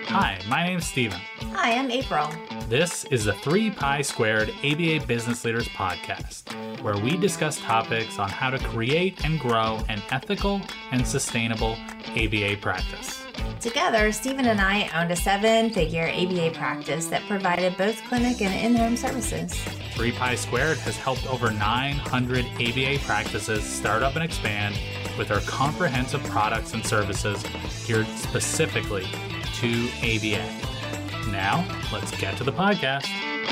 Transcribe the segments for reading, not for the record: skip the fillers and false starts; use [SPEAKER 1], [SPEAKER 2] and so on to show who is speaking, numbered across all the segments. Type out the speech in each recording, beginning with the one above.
[SPEAKER 1] Hi, my name's Steven.
[SPEAKER 2] Hi, I'm April.
[SPEAKER 1] This is the 3 Pi Squared ABA Business Leaders Podcast, where we discuss topics on how to create and grow an ethical and sustainable ABA practice.
[SPEAKER 2] Together, Steven and I owned a 7-figure ABA practice that provided both clinic and in-home services.
[SPEAKER 1] 3 Pi Squared has helped over 900 ABA practices start up and expand with our comprehensive products and services geared specifically to ABA. Now, let's get to the podcast.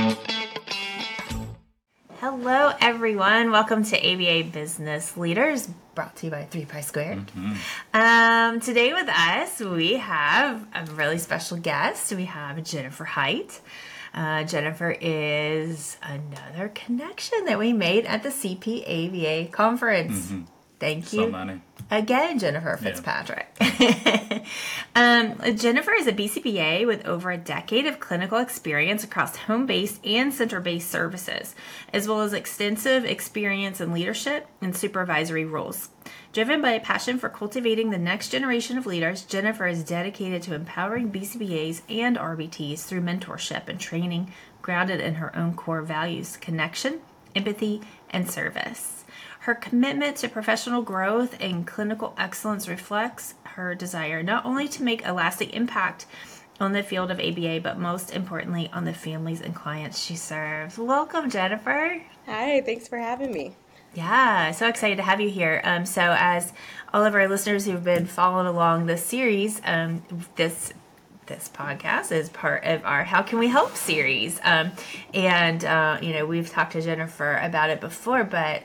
[SPEAKER 2] Hello, everyone. Welcome to ABA Business Leaders, brought to you by 3 Pi Squared. Today with us, we have a really special guest. We have Jennifer Height. Jennifer is another connection that we made at the CPABA conference. Thank you.
[SPEAKER 1] So many.
[SPEAKER 2] Again, Jennifer Fitzpatrick. Jennifer is a BCBA with over a decade of clinical experience across home-based and center-based services, as well as extensive experience in leadership and supervisory roles. Driven by a passion for cultivating the next generation of leaders, Jennifer is dedicated to empowering BCBAs and RBTs through mentorship and training grounded in her own core values: connection, empathy, and service. Her commitment to professional growth and clinical excellence reflects her desire not only to make a lasting impact on the field of ABA, but most importantly on the families and clients she serves. Welcome, Jennifer.
[SPEAKER 3] Hi, thanks for having me.
[SPEAKER 2] Yeah, so excited to have you here. So as all of our listeners who've been following along this series, this podcast is part of our How Can We Help series. We've talked to Jennifer about it before, but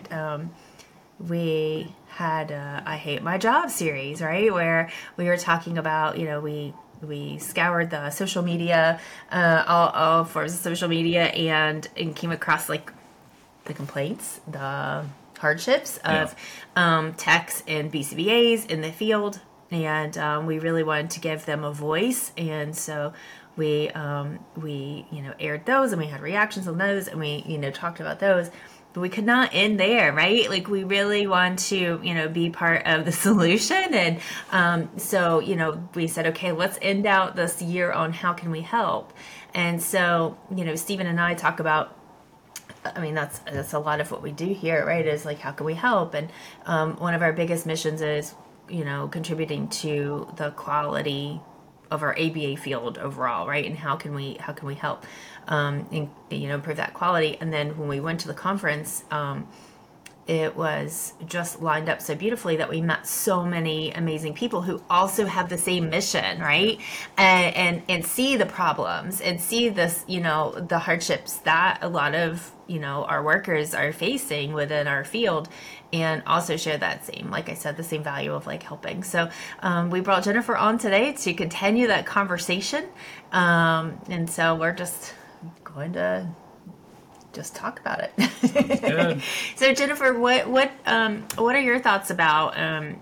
[SPEAKER 2] we had I Hate My Job series, right? Where we were talking about, we scoured the social media, all forms of social media, and came across like the complaints, the hardships of techs and BCBAs in the field. And we really wanted to give them a voice. And so we aired those, and we had reactions on those, and we, talked about those. But we could not end there, right? Like, we really want to, be part of the solution. And so, we said, okay, let's end out this year on how can we help? And so, Stephen and I talk about, that's a lot of what we do here, right? Is like, how can we help? And one of our biggest missions is, contributing to the quality of our ABA field overall, right? And how can we help, improve that quality? And then when we went to the conference, it was just lined up so beautifully that we met so many amazing people who also have the same mission, right? And see the problems and see this, the hardships that a lot of, our workers are facing within our field, and also share that same, like I said, the same value of like helping. So we brought Jennifer on today to continue that conversation. And so we're just going to talk about it.
[SPEAKER 1] Good.
[SPEAKER 2] So Jennifer, what are your thoughts about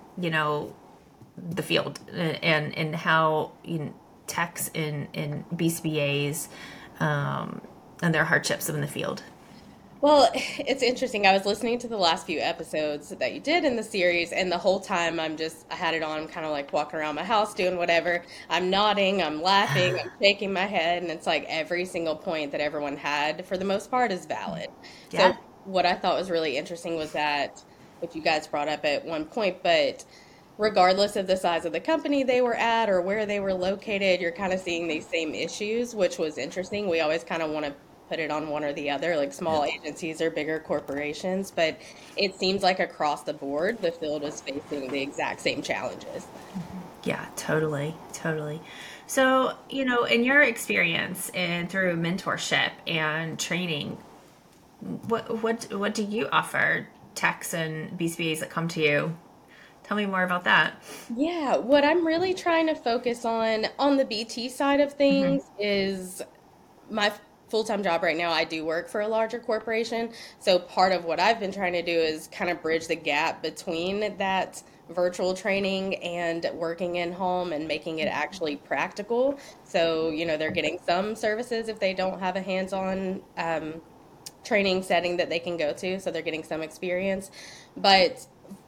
[SPEAKER 2] the field and how techs and BCBAs and their hardships in the field?
[SPEAKER 3] Well, it's interesting. I was listening to the last few episodes that you did in the series, and the whole time I had it on, kind of like walking around my house doing whatever. I'm nodding, I'm laughing, I'm shaking my head, and it's like every single point that everyone had, for the most part, is valid.
[SPEAKER 2] Yeah.
[SPEAKER 3] So what I thought was really interesting was that, which you guys brought up at one point, but regardless of the size of the company they were at or where they were located, you're kind of seeing these same issues, which was interesting. We always kind of want to put it on one or the other, like small agencies or bigger corporations, but it seems like across the board, the field is facing the exact same challenges.
[SPEAKER 2] Yeah, totally. So, in your experience and through mentorship and training, what do you offer techs and BCBAs that come to you? Tell me more about that.
[SPEAKER 3] Yeah, what I'm really trying to focus on the BT side of things is my full-time job right now. I do work for a larger corporation. So part of what I've been trying to do is kind of bridge the gap between that virtual training and working in home and making it actually practical. So, they're getting some services if they don't have a hands-on training setting that they can go to. So they're getting some experience. But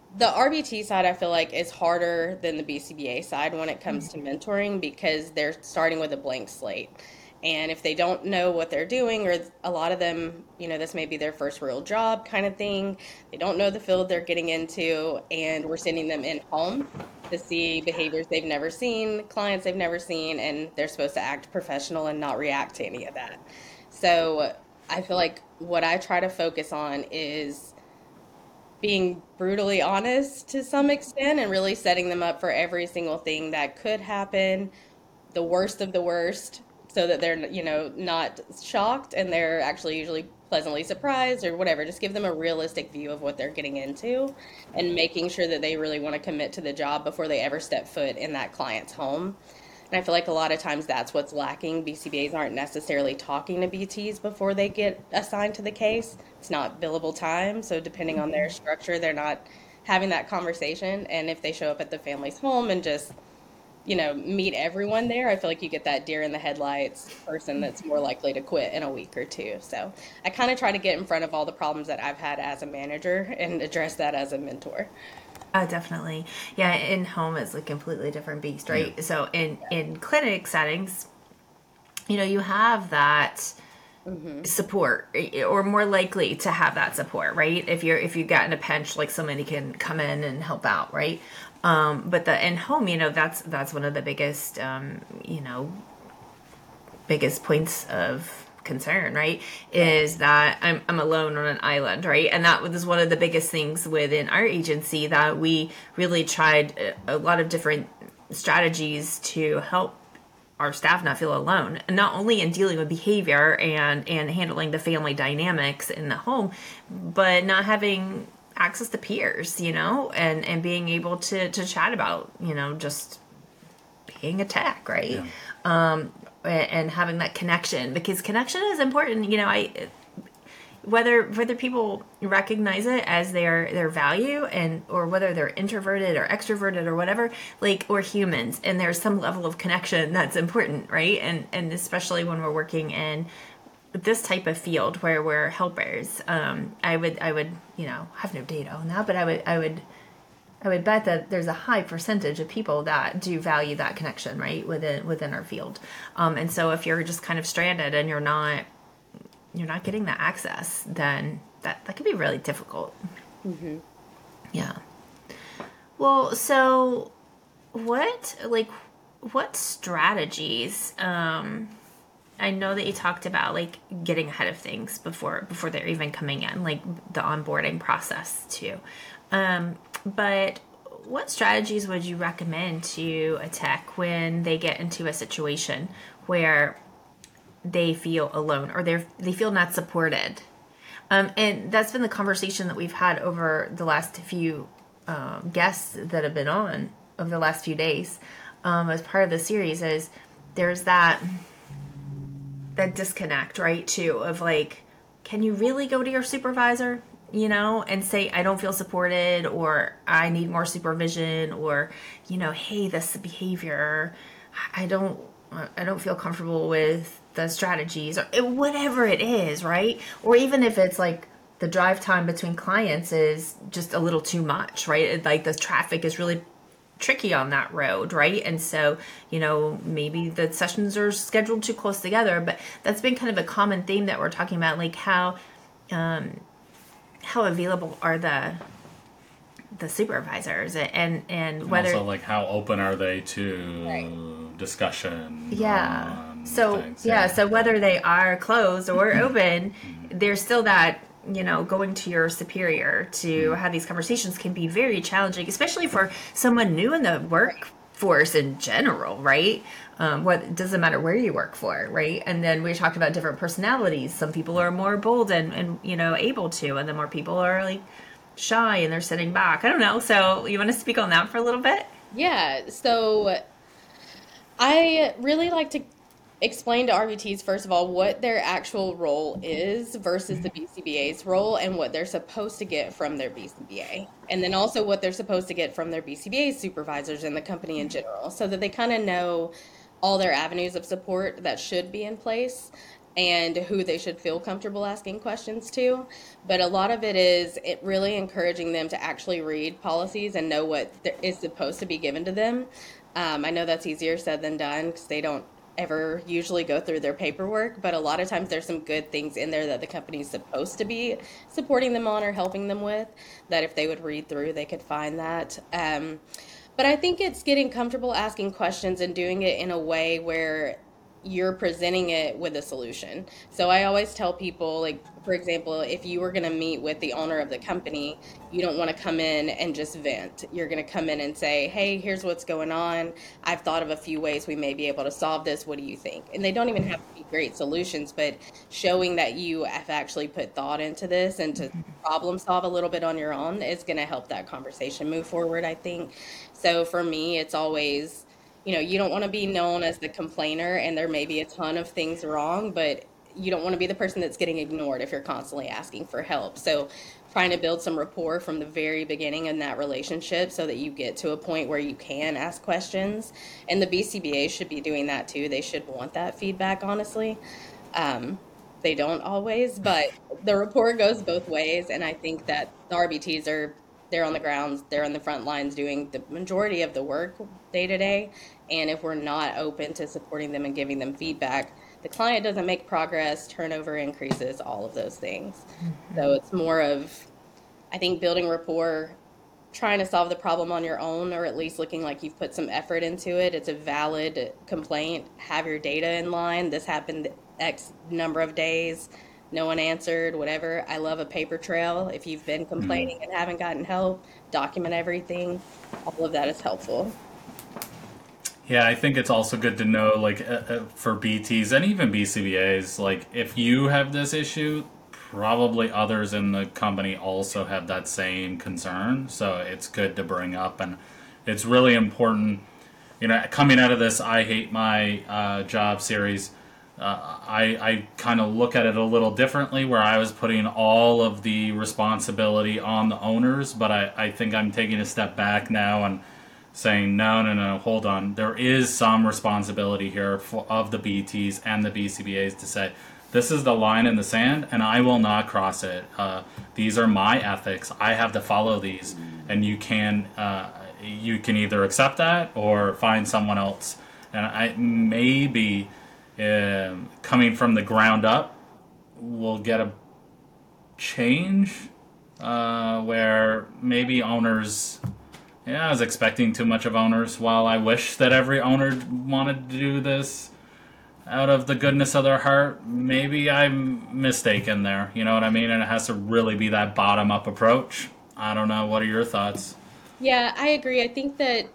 [SPEAKER 3] The RBT side, I feel like, is harder than the BCBA side when it comes to mentoring because they're starting with a blank slate. And if they don't know what they're doing, or a lot of them, this may be their first real job kind of thing, they don't know the field they're getting into, and we're sending them in home to see behaviors they've never seen, clients they've never seen, and they're supposed to act professional and not react to any of that. So I feel like what I try to focus on is being brutally honest to some extent and really setting them up for every single thing that could happen, the worst of the worst, so that they're, not shocked and they're actually usually pleasantly surprised or whatever. Just give them a realistic view of what they're getting into and making sure that they really want to commit to the job before they ever step foot in that client's home. And I feel like a lot of times that's what's lacking. BCBAs aren't necessarily talking to BTs before they get assigned to the case. It's not billable time, so depending on their structure, they're not having that conversation. And if they show up at the family's home and just, meet everyone there, I feel like you get that deer in the headlights person that's more likely to quit in a week or two. So I kind of try to get in front of all the problems that I've had as a manager and address that as a mentor.
[SPEAKER 2] Definitely. Yeah, in home is a completely different beast, right? Yeah. So in clinic settings, you have that support, or more likely to have that support, right? If you got in a pinch, like somebody can come in and help out, right? But the in home, that's one of the biggest, biggest points of concern, right? Is that I'm alone on an island, right? And that was one of the biggest things within our agency, that we really tried a lot of different strategies to help our staff not feel alone, and not only in dealing with behavior and handling the family dynamics in the home, but not having access to peers, and being able to chat about, just being a tech, right? Yeah. And having that connection, because connection is important. Whether people recognize it as their value, and or whether they're introverted or extroverted or whatever, or humans, and there's some level of connection that's important, right? And especially when we're working in this type of field where we're helpers, I would have no data on that, but I would bet that there's a high percentage of people that do value that connection, right, within our field. And so if you're just kind of stranded and you're not getting that access, then that could be really difficult. Mm-hmm. Yeah. Well, so what strategies, I know that you talked about getting ahead of things before they're even coming in, the onboarding process too. But what strategies would you recommend to a tech when they get into a situation where they feel alone, or they feel not supported? And that's been the conversation that we've had over the last few guests that have been on over the last few days as part of the series. Is there's that disconnect, right, too, of can you really go to your supervisor, and say, I don't feel supported, or I need more supervision, or, hey, this behavior, I don't feel comfortable with the strategies, or whatever it is, right? Or even if it's the drive time between clients is just a little too much, right? The traffic is really tricky on that road, right? And so, maybe the sessions are scheduled too close together, but that's been kind of a common theme that we're talking about, how available are the supervisors, and whether
[SPEAKER 1] also how open are they to discussion?
[SPEAKER 2] Yeah. So so whether they are closed or open, there's still that, going to your superior to have these conversations can be very challenging, especially for someone new in the workforce in general, right? What doesn't matter where you work for, right? And then we talked about different personalities. Some people are more bold and able to, and then more people are shy and they're sitting back. I don't know. So you want to speak on that for a little bit?
[SPEAKER 3] Yeah. So I really like to explain to RBTs, first of all, what their actual role is versus the BCBA's role, and what they're supposed to get from their BCBA. And then also what they're supposed to get from their BCBA supervisors and the company in general, so that they kind of know all their avenues of support that should be in place. and who they should feel comfortable asking questions to. But a lot of it is it really encouraging them to actually read policies and know what is supposed to be given to them. I know that's easier said than done because they don't ever usually go through their paperwork, but a lot of times there's some good things in there that the company's supposed to be supporting them on or helping them with, that if they would read through, they could find that. But I think it's getting comfortable asking questions and doing it in a way where you're presenting it with a solution. So I always tell people, like, for example, if you were going to meet with the owner of the company, you don't want to come in and just vent. You're going to come in and say, hey, here's what's going on. I've thought of a few ways we may be able to solve this. What do you think? And they don't even have to be great solutions, but showing that you have actually put thought into this and to problem solve a little bit on your own is going to help that conversation move forward, I think. So for me, it's always, you don't want to be known as the complainer, and there may be a ton of things wrong, but you don't want to be the person that's getting ignored if you're constantly asking for help. So trying to build some rapport from the very beginning in that relationship so that you get to a point where you can ask questions. And the BCBA should be doing that too. They should want that feedback, honestly. They don't always, but the rapport goes both ways. And I think that the RBTs they're on the grounds, they're on the front lines doing the majority of the work day to day. And if we're not open to supporting them and giving them feedback, the client doesn't make progress, turnover increases, all of those things. Mm-hmm. So it's more of, I think, building rapport, trying to solve the problem on your own, or at least looking like you've put some effort into it. It's a valid complaint. Have your data in line. This happened X number of days. No one answered, whatever. I love a paper trail. If you've been complaining and haven't gotten help, document everything. All of that is helpful.
[SPEAKER 1] Yeah, I think it's also good to know, like, for BTs and even BCBAs, like, if you have this issue, probably others in the company also have that same concern. So it's good to bring up, and it's really important, coming out of this I Hate My Job series, I kind of look at it a little differently, where I was putting all of the responsibility on the owners, but I think I'm taking a step back now and saying, no, hold on. There is some responsibility here of the BTs and the BCBAs to say, this is the line in the sand, and I will not cross it. These are my ethics. I have to follow these, and you can either accept that or find someone else. And I maybe coming from the ground up, we'll get a change where maybe owners. Yeah, I was expecting too much of owners. While I wish that every owner wanted to do this out of the goodness of their heart, maybe I'm mistaken there. You know what I mean? And it has to really be that bottom-up approach. I don't know. What are your thoughts?
[SPEAKER 3] Yeah, I agree. I think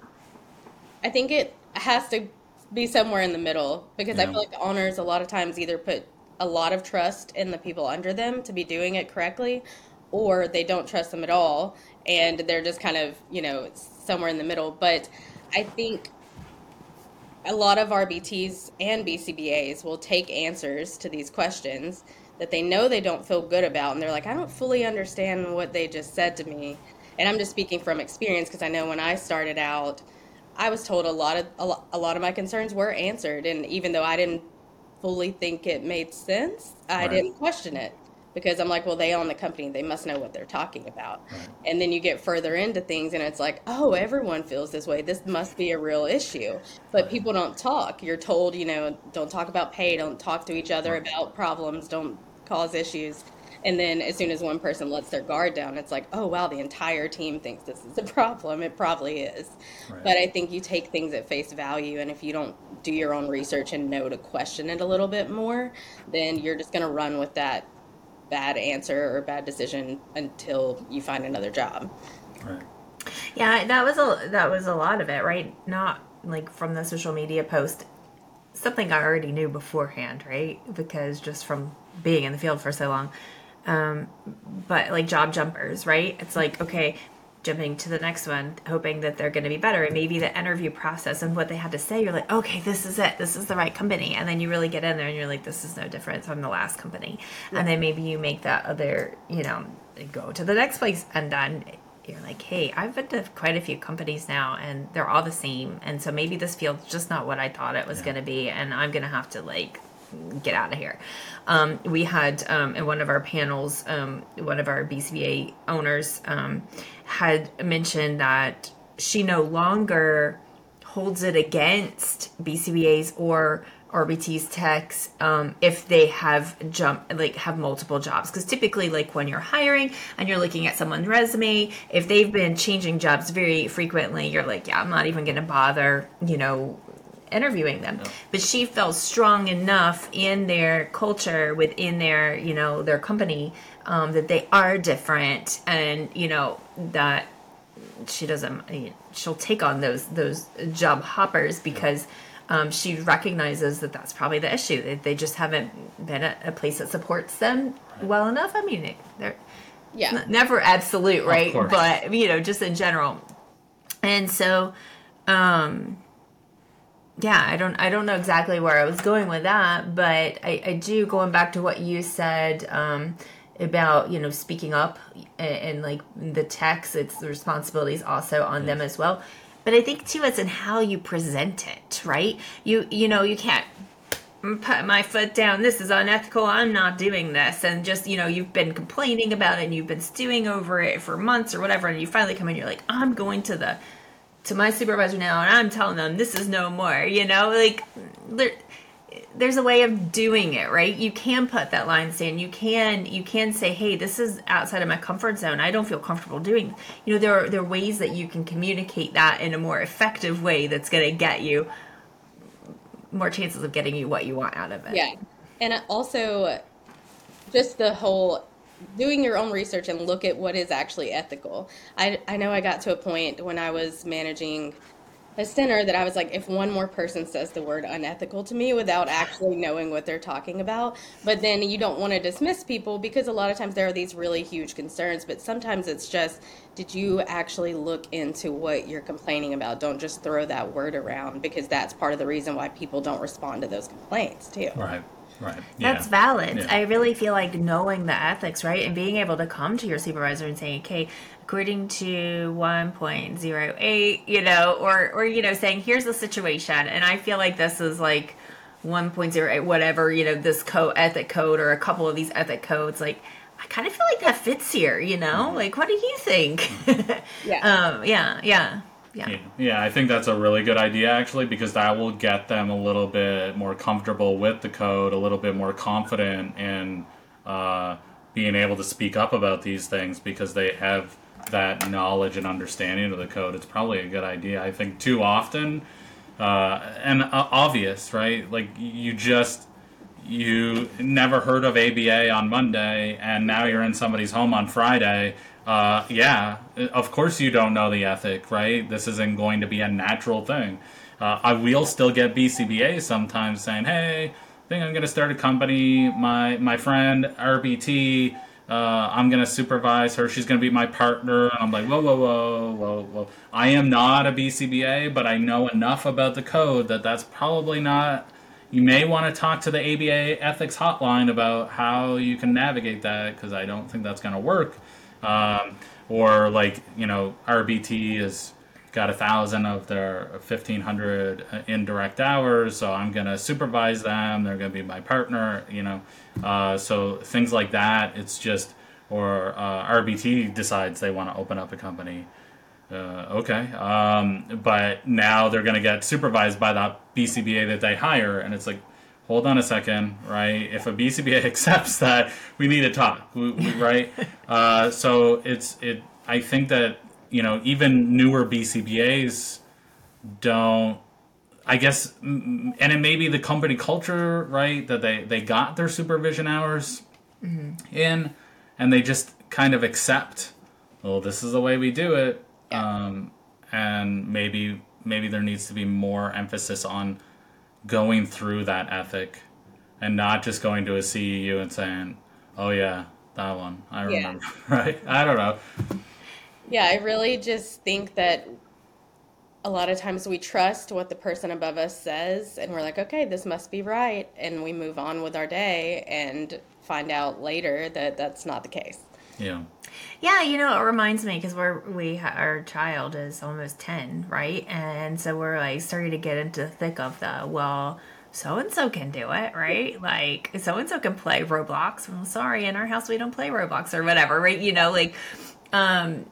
[SPEAKER 3] it has to be somewhere in the middle, because I feel like the owners a lot of times either put a lot of trust in the people under them to be doing it correctly, or they don't trust them at all, and they're just kind of, somewhere in the middle. But I think a lot of RBTs and BCBAs will take answers to these questions that they know they don't feel good about, and they're like, I don't fully understand what they just said to me. And I'm just speaking from experience, because I know when I started out, I was told a lot of my concerns were answered, and even though I didn't fully think it made sense, I didn't question it, because I'm like, well, they own the company, they must know what they're talking about. Right. And then you get further into things, and it's like, oh, everyone feels this way, this must be a real issue. But people don't talk. You're told, don't talk about pay, don't talk to each other about problems, don't cause issues. And then as soon as one person lets their guard down, it's like, oh, wow, the entire team thinks this is a problem. It probably is. Right. But I think you take things at face value, and if you don't do your own research and know to question it a little bit more, then you're just going to run with that bad answer or bad decision until you find another job.
[SPEAKER 2] Right. Yeah, that was a lot of it, right? Not like from the social media post, something I already knew beforehand, right? Because just from being in the field for so long. But like job jumpers, right? It's like, okay, jumping to the next one, hoping that they're going to be better. And maybe the interview process and what they had to say, you're like, okay, this is it. This is the right company. And then you really get in there and you're like, this is no different from the last company. Yeah. And then maybe you make that other, go to the next place, and then you're like, hey, I've been to quite a few companies now and they're all the same. And so maybe this field's just not what I thought it was going to be. And I'm going to have to get out of here. We had in one of our panels, one of our BCBA owners had mentioned that she no longer holds it against BCBAs or RBT's techs if they have have multiple jobs, because typically, like, when you're hiring and you're looking at someone's resume, if they've been changing jobs very frequently, you're like, yeah, I'm not even going to bother, interviewing them. No. But she felt strong enough in their culture, within their their company, that they are different, and that she'll take on those job hoppers because she recognizes that that's probably the issue. They just haven't been at a place that supports them well enough. I mean, they're never absolute, right? But just in general. And so, I don't know exactly where I was going with that, but I do, going back to what you said about speaking up and like the techs, it's the responsibilities also on them as well. But I think too, it's in how you present it, right? You can't put my foot down. This is unethical. I'm not doing this. And just, you've been complaining about it and you've been stewing over it for months or whatever. And you finally come in, you're like, I'm going to my supervisor now and I'm telling them this is no more, there's a way of doing it, right? You can put that line in. You can say, hey, this is outside of my comfort zone. I don't feel comfortable doing. There are ways that you can communicate that in a more effective way that's going to get you more chances of getting you what you want out of it.
[SPEAKER 3] Yeah. And also just the whole doing your own research and look at what is actually ethical. I know I got to a point when I was managing a center that I was like, if one more person says the word unethical to me without actually knowing what they're talking about, but then you don't want to dismiss people because a lot of times there are these really huge concerns, but sometimes it's just, did you actually look into what you're complaining about? Don't just throw that word around, because that's part of the reason why people don't respond to those complaints too.
[SPEAKER 1] Right.
[SPEAKER 2] That's valid. Yeah. I really feel like knowing the ethics, right? And being able to come to your supervisor and say, okay, according to 1.08, or saying, here's the situation. And I feel like this is like 1.08, whatever, this ethic code or a couple of these ethic codes. Like, I kind of feel like that fits here, like, what do you think? Yeah.
[SPEAKER 1] Yeah, I think that's a really good idea, actually, because that will get them a little bit more comfortable with the code, a little bit more confident in being able to speak up about these things because they have that knowledge and understanding of the code. It's probably a good idea. I think too often, and obvious, right? Like, you never heard of ABA on Monday, and now you're in somebody's home on Friday. Of course you don't know the ethic, right? This isn't going to be a natural thing. I will still get BCBA sometimes saying, hey, I think I'm going to start a company. My friend, RBT, I'm going to supervise her. She's going to be my partner. And I'm like, whoa. I am not a BCBA, but I know enough about the code that's probably not... You may want to talk to the ABA ethics hotline about how you can navigate that, because I don't think that's going to work. Or like, RBT has got 1,000 of their 1,500 indirect hours, so I'm going to supervise them. They're going to be my partner, so things like that. It's just, or RBT decides they want to open up a company. Okay. But now they're going to get supervised by that BCBA that they hire. And it's like, hold on a second, right? If a BCBA accepts that, we need to talk, right? So I think that, even newer BCBAs don't, I guess, and it may be the company culture, right? That they got their supervision hours in, and they just kind of accept, well, this is the way we do it. And maybe there needs to be more emphasis on going through that ethic and not just going to a CEU and saying, oh yeah, that one, I remember, right? I don't know.
[SPEAKER 3] Yeah, I really just think that a lot of times we trust what the person above us says, and we're like, okay, this must be right, and we move on with our day and find out later that that's not the case.
[SPEAKER 1] Yeah.
[SPEAKER 2] Yeah, it reminds me, because our child is almost 10, right? And so we're like starting to get into the thick of so and so can do it, right? Like so and so can play Roblox. Well, sorry, in our house we don't play Roblox or whatever, right? Um,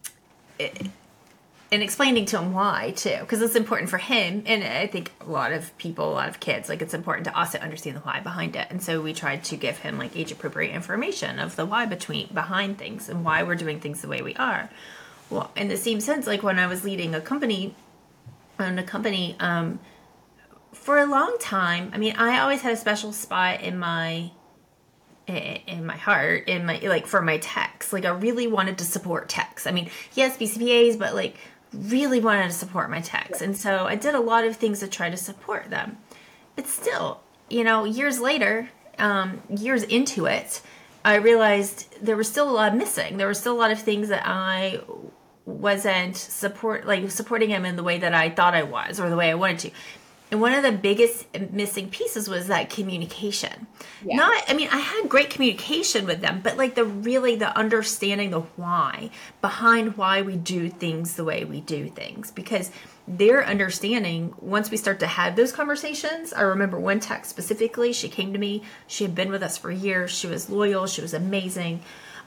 [SPEAKER 2] and explaining to him why too, because it's important for him, and I think a lot of people, a lot of kids, like it's important to also understand the why behind it. And so we tried to give him like age appropriate information of the why behind things and why we're doing things the way we are. Well, in the same sense, like when I was leading a company, for a long time, I mean, I always had a special spot in my heart, in my, like, for my techs. Like I really wanted to support techs. I mean, yes, BCPAs, but like really wanted to support my techs. And so I did a lot of things to try to support them. But still, years later, years into it, I realized there was still a lot missing. There were still a lot of things that I wasn't supporting him in the way that I thought I was, or the way I wanted to. And one of the biggest missing pieces was that communication. Yeah. I had great communication with them, but like the understanding the why behind why we do things the way we do things. Because their understanding, once we start to have those conversations, I remember one tech specifically, she came to me, she had been with us for years, she was loyal, she was amazing.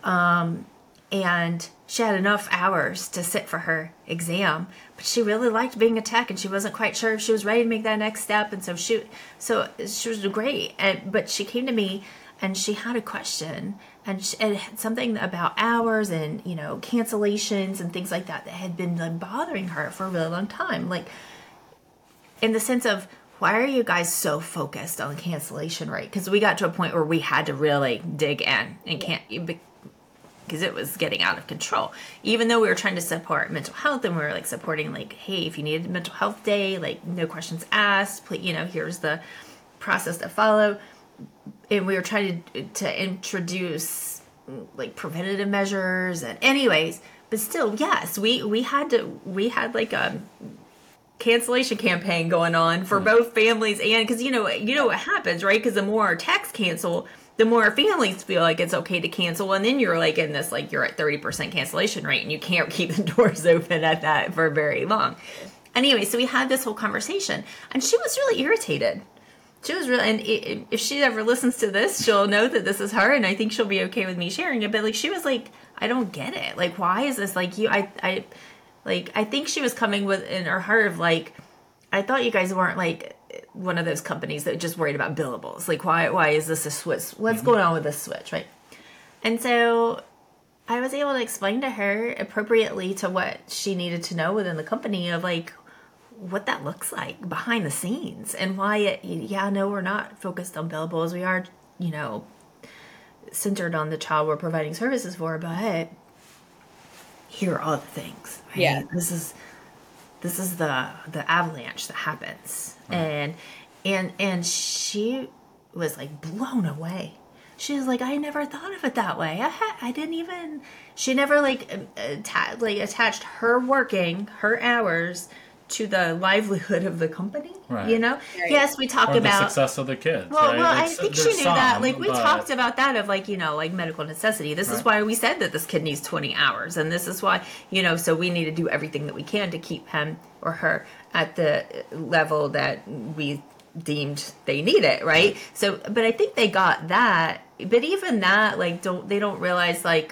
[SPEAKER 2] And she had enough hours to sit for her exam, but she really liked being a tech, and she wasn't quite sure if she was ready to make that next step. And so she was great. But she came to me, and she had a question, and it had something about hours and cancellations and things like that had been like bothering her for a really long time. Like in the sense of, why are you guys so focused on cancellation rate? Because we got to a point where we had to really dig in and because it was getting out of control. Even though we were trying to support mental health, and we were like supporting like, hey, if you need a mental health day, like no questions asked, please, here's the process to follow. And we were trying to introduce like preventative measures, and anyways, but still, yes, we had like a cancellation campaign going on for both families, and because what happens, right? Because the more our techs cancel, the more families feel like it's okay to cancel, and then you're like in this, like you're at 30% cancellation rate, and you can't keep the doors open at that for very long. Anyway, so we had this whole conversation, and she was really irritated. She was really, and if she ever listens to this, she'll know that this is her, and I think she'll be okay with me sharing it. But like, she was like, I don't get it. Like, why is this like you? I think she was coming with in her heart of like, I thought you guys weren't like one of those companies that just worried about billables. Like, why is this a switch? What's going on with this switch, right? And so I was able to explain to her appropriately to what she needed to know within the company of like what that looks like behind the scenes, and why we're not focused on billables. We are, centered on the child we're providing services for, but here are all the things, right? Yeah. This is the avalanche that happens. Right. And she was like blown away. She was like, I never thought of it that way. She never like attached her working her hours to the livelihood of the company, right. Right. Yes, we talked about
[SPEAKER 1] the success of the kids.
[SPEAKER 2] Well, I think she knew that. Like we talked about that of like, like medical necessity. This is why we said that this kid needs 20 hours. And this is why, so we need to do everything that we can to keep him or her at the level that we deemed they need it. Right. So, but I think they got that. But even that, like, they don't realize, like,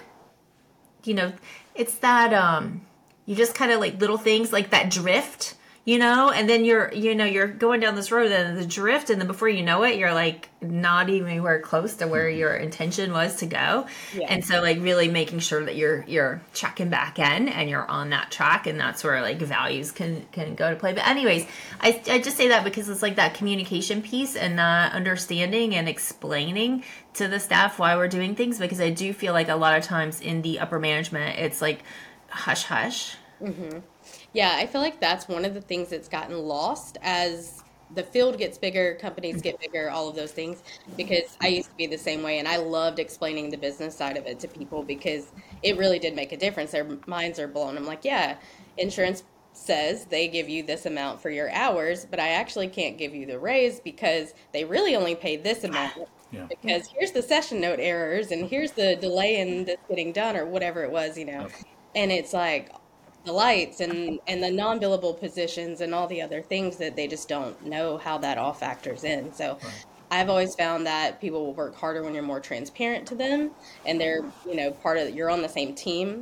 [SPEAKER 2] it's that, you just kind of like little things like that drift, and then you're going down this road and the drift, and then before you know it, you're like not even anywhere close to where your intention was to go. Yeah. And so like really making sure that you're checking back in and you're on that track, and that's where like values can go to play. But anyways, I just say that because it's like that communication piece and that understanding and explaining to the staff why we're doing things, because I do feel like a lot of times in the upper management, it's like hush hush.
[SPEAKER 3] Mm-hmm. Yeah, I feel like that's one of the things that's gotten lost as the field gets bigger, companies get bigger, all of those things, because I used to be the same way, and I loved explaining the business side of it to people because it really did make a difference. Their minds are blown. I'm like, yeah, insurance says they give you this amount for your hours, but I actually can't give you the raise because they really only pay this amount. Yeah. Because here's the session note errors, and here's the delay in this getting done, or whatever it was, Okay. And it's like the lights and the non-billable positions and all the other things that they just don't know how that all factors in. So I've always found that people will work harder when you're more transparent to them and they're, you're on the same team.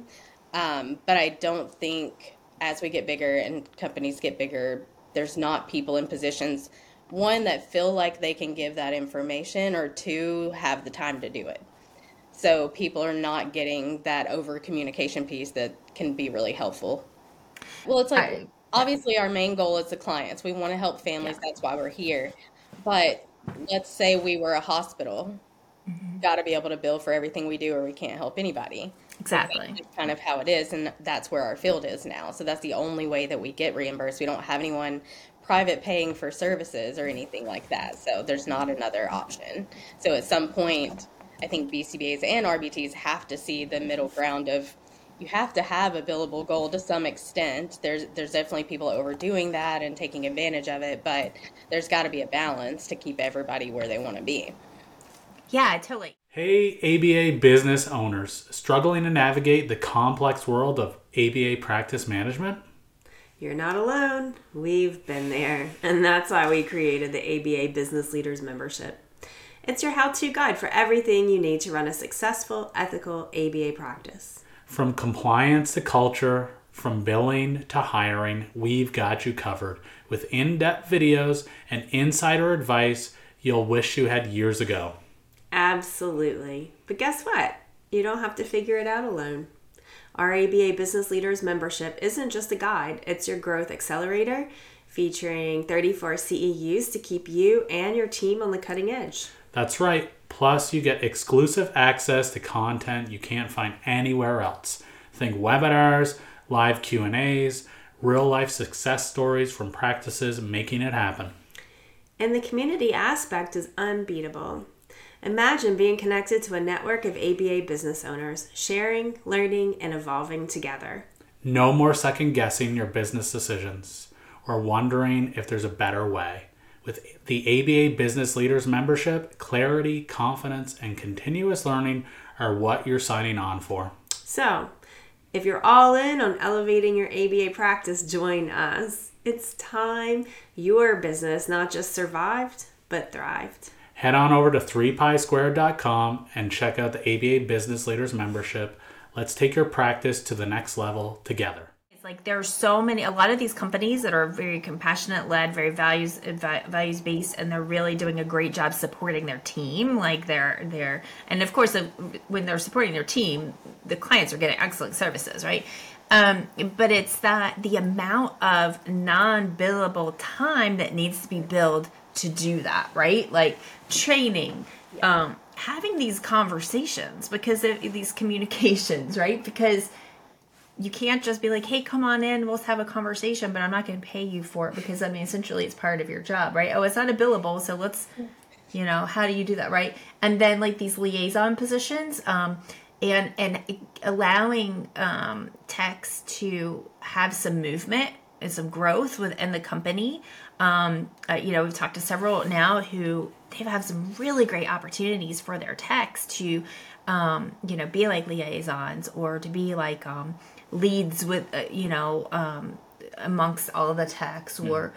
[SPEAKER 3] But I don't think as we get bigger and companies get bigger, there's not people in positions, one, that feel like they can give that information, or two, have the time to do it. So people are not getting that over communication piece that can be really helpful. Well, it's like, obviously our main goal is the clients. We want to help families. That's why we're here. But let's say we were a hospital. Got to be able to bill for everything we do or we can't help anybody.
[SPEAKER 2] Exactly.
[SPEAKER 3] That's just kind of how it is. And that's where our field is now. So that's the only way that we get reimbursed. We don't have anyone private paying for services or anything like that. So there's not another option. So at some point, I think BCBAs and RBTs have to see the middle ground of, you have to have a billable goal to some extent. There's definitely people overdoing that and taking advantage of it, but there's got to be a balance to keep everybody where they want to be.
[SPEAKER 2] Yeah, totally.
[SPEAKER 1] Hey, ABA business owners, struggling to navigate the complex world of ABA practice management?
[SPEAKER 4] You're not alone. We've been there, and that's why we created the ABA Business Leaders Membership. It's your how-to guide for everything you need to run a successful, ethical ABA practice.
[SPEAKER 1] From compliance to culture, from billing to hiring, we've got you covered with in-depth videos and insider advice you'll wish you had years ago.
[SPEAKER 4] Absolutely. But guess what? You don't have to figure it out alone. Our ABA Business Leaders Membership isn't just a guide, it's your growth accelerator featuring 34 CEUs to keep you and your team on the cutting edge.
[SPEAKER 1] That's right. Plus, you get exclusive access to content you can't find anywhere else. Think webinars, live Q&As, real-life success stories from practices making it happen.
[SPEAKER 4] And the community aspect is unbeatable. Imagine being connected to a network of ABA business owners, sharing, learning, and evolving together.
[SPEAKER 1] No more second-guessing your business decisions or wondering if there's a better way. With the ABA Business Leaders Membership, clarity, confidence, and continuous learning are what you're signing on for.
[SPEAKER 4] So, if you're all in on elevating your ABA practice, join us. It's time your business not just survived, but thrived.
[SPEAKER 1] Head on over to 3piesquared.com and check out the ABA Business Leaders Membership. Let's take your practice to the next level together.
[SPEAKER 2] Like there's so many, a lot of these companies that are very compassionate led, very values based, and they're really doing a great job supporting their team. Like they're, and of course, when they're supporting their team, the clients are getting excellent services, right? But it's that the amount of non-billable time that needs to be billed to do that, right? Like training, having these conversations because of these communications, right? Because you can't just be like, hey, come on in, we'll have a conversation, but I'm not going to pay you for it because, I mean, essentially it's part of your job, right? Oh, it's not a billable, so let's, how do you do that, right? And then like these liaison positions and allowing techs to have some movement and some growth within the company. We've talked to several now who they have some really great opportunities for their techs to, be like liaisons or to be like leads with, amongst all of the techs or,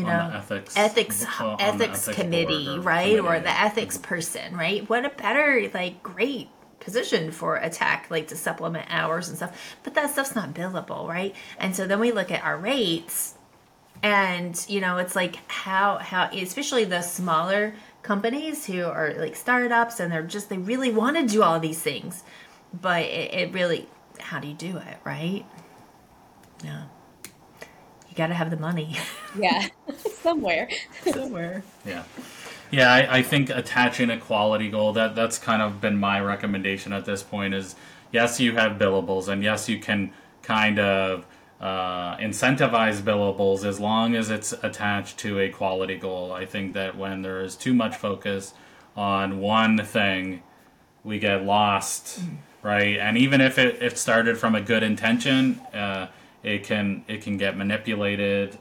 [SPEAKER 2] ethics committee, right? Or the ethics person, right? What a better, like, great position for a tech, like to supplement hours and stuff. But that stuff's not billable, right? And so then we look at our rates and, it's like how, especially the smaller companies who are like startups and they really want to do all these things, but it really, how do you do it, right? Yeah. You got to have the money.
[SPEAKER 3] Yeah. Somewhere.
[SPEAKER 1] Yeah. Yeah, I think attaching a quality goal, that's kind of been my recommendation at this point is, yes, you have billables, and yes, you can kind of incentivize billables as long as it's attached to a quality goal. I think that when there is too much focus on one thing, we get lost, right? And even if it started from a good intention, it can get manipulated.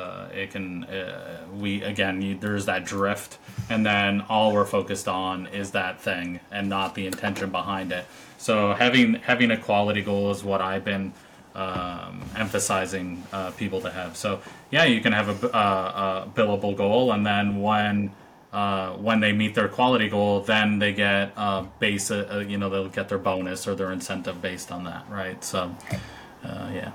[SPEAKER 1] There's that drift, and then all we're focused on is that thing and not the intention behind it. So having a quality goal is what I've been emphasizing people to have. So yeah, you can have a billable goal, and then when they meet their quality goal, then they get they'll get their bonus or their incentive based on that, right? So yeah.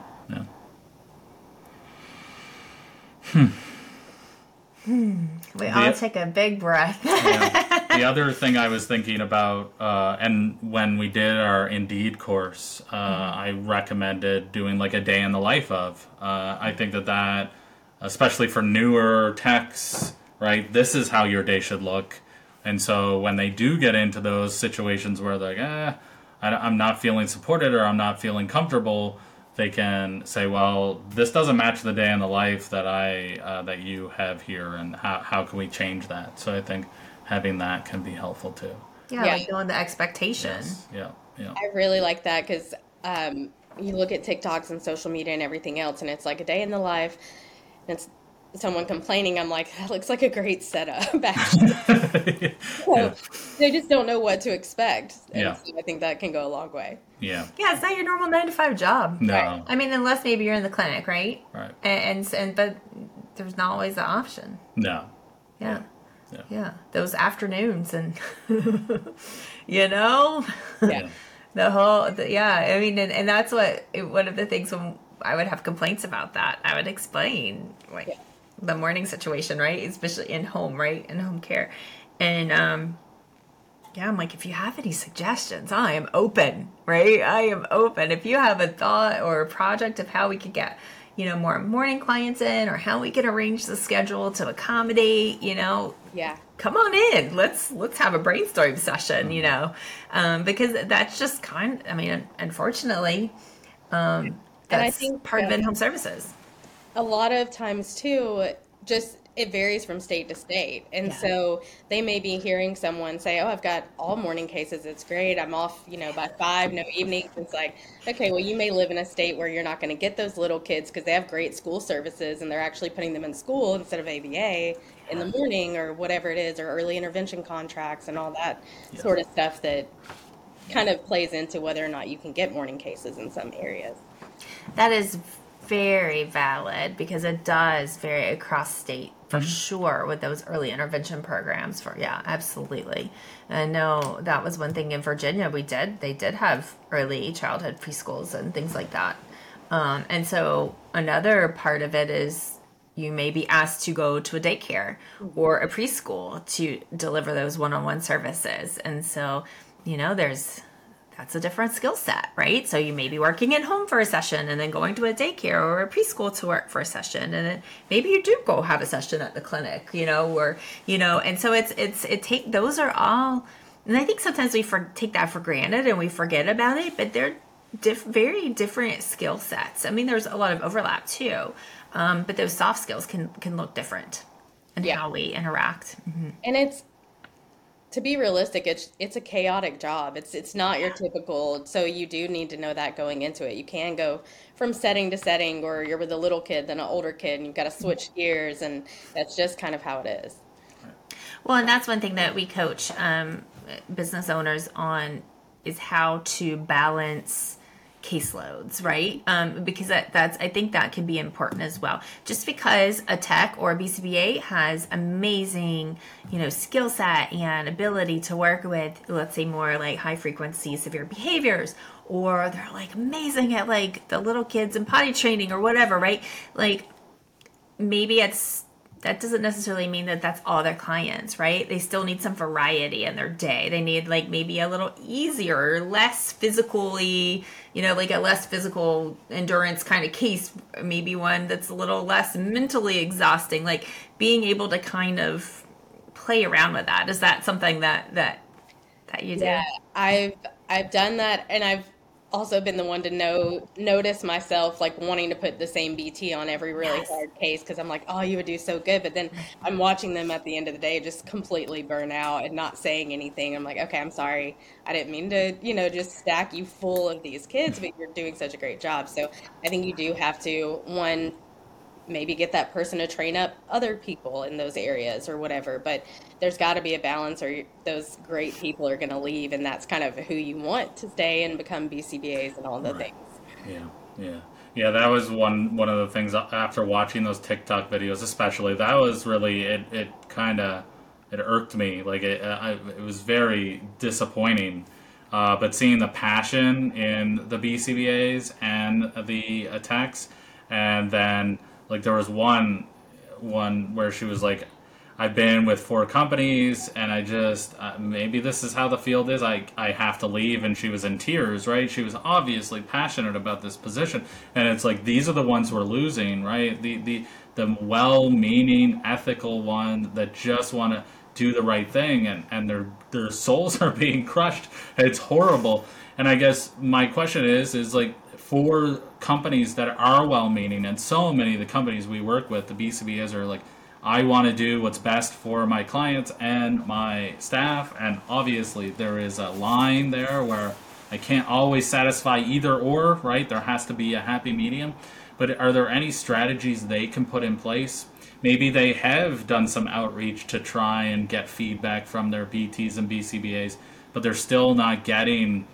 [SPEAKER 2] We all take a big breath.
[SPEAKER 1] The other thing I was thinking about, and when we did our Indeed course, I recommended doing like a day in the life of. I think that, especially for newer techs, right, this is how your day should look. And so when they do get into those situations where they're like, I'm not feeling supported or I'm not feeling comfortable, they can say, well, this doesn't match the day in the life that that you have here, and how can we change that? So I think having that can be helpful too.
[SPEAKER 2] Yeah, like knowing the expectation.
[SPEAKER 1] Yes. Yeah.
[SPEAKER 3] I really like that because you look at TikToks and social media and everything else, and it's like a day in the life, and it's someone complaining. I'm like, that looks like a great setup, actually. So they just don't know what to expect. And so I think that can go a long way.
[SPEAKER 1] Yeah.
[SPEAKER 2] Yeah, it's not your normal 9-to-5 job.
[SPEAKER 1] No.
[SPEAKER 2] Right? I mean, unless maybe you're in the clinic, right?
[SPEAKER 1] Right.
[SPEAKER 2] But there's not always the option.
[SPEAKER 1] No.
[SPEAKER 2] Yeah. Those afternoons and, you know?
[SPEAKER 3] Yeah.
[SPEAKER 2] I mean, and that's one of the things when I would have complaints about that, I would explain, like, the morning situation, right? Especially in home, right? In home care. And, I'm like, if you have any suggestions, I am open, right? I am open. If you have a thought or a project of how we could get, more morning clients in, or how we can arrange the schedule to accommodate, come on in. Let's have a brainstorm session, because that's just unfortunately, that's
[SPEAKER 3] and I think
[SPEAKER 2] part of in-home services.
[SPEAKER 3] A lot of times too, just it varies from state to state. And so they may be hearing someone say, oh, I've got all morning cases. It's great. I'm off, by 5, no evenings. It's like, okay, well, you may live in a state where you're not going to get those little kids because they have great school services and they're actually putting them in school instead of ABA in the morning or whatever it is, or early intervention contracts and all that sort of stuff that kind of plays into whether or not you can get morning cases in some areas.
[SPEAKER 2] That is very valid because it does vary across state for sure with those early intervention programs. Absolutely. And I know that was one thing in Virginia they did have early childhood preschools and things like that. And so another part of it is you may be asked to go to a daycare or a preschool to deliver those one-on-one services. And so, that's a different skill set, right? So you may be working at home for a session and then going to a daycare or a preschool to work for a session. And then maybe you do go have a session at the clinic, and so those are all, and I think sometimes we take that for granted and we forget about it, but they're very different skill sets. I mean, there's a lot of overlap too, but those soft skills can look different in how we interact. Mm-hmm.
[SPEAKER 3] And to be realistic, it's a chaotic job. It's not your typical, so you do need to know that going into it. You can go from setting to setting, or you're with a little kid, then an older kid, and you've got to switch gears, and that's just kind of how it is.
[SPEAKER 2] Well, and that's one thing that we coach business owners on is how to balance caseloads, right? Because I think that can be important as well. Just because a tech or a BCBA has amazing, skill set and ability to work with, let's say, more like high frequency severe behaviors, or they're like amazing at like the little kids and potty training or whatever, right? Like maybe that doesn't necessarily mean that that's all their clients, right? They still need some variety in their day. They need like maybe a little easier, less physically, like a less physical endurance kind of case, maybe one that's a little less mentally exhausting, like being able to kind of play around with that. Is that something that you do?
[SPEAKER 3] Yeah, I've done that, and I've also been the one to notice myself like wanting to put the same BT on every really hard case because I'm like, oh, you would do so good, but then I'm watching them at the end of the day just completely burn out and not saying anything. I'm like, okay, I'm sorry, I didn't mean to just stack you full of these kids, but you're doing such a great job. So I think you do have to, one, maybe get that person to train up other people in those areas or whatever, but there's got to be a balance, or those great people are going to leave, and that's kind of who you want to stay and become BCBAs and all the things.
[SPEAKER 1] Yeah. Yeah, that was one of the things after watching those TikTok videos, especially. That was really it kind of it irked me. Like it was very disappointing. But seeing the passion in the BCBAs and the attacks, and then like there was one where she was like, I've been with four companies, and I just maybe this is how the field is. I have to leave, and she was in tears, right? She was obviously passionate about this position, and it's like these are the ones who are losing, right? The well-meaning, ethical one that just want to do the right thing, and their souls are being crushed. It's horrible. And I guess my question is like for companies that are well-meaning, and so many of the companies we work with, the BCBAs are like, I want to do what's best for my clients and my staff, and obviously there is a line there where I can't always satisfy either or, right? There has to be a happy medium. But are there any strategies they can put in place? Maybe they have done some outreach to try and get feedback from their BTs and BCBAs, but they're still not getting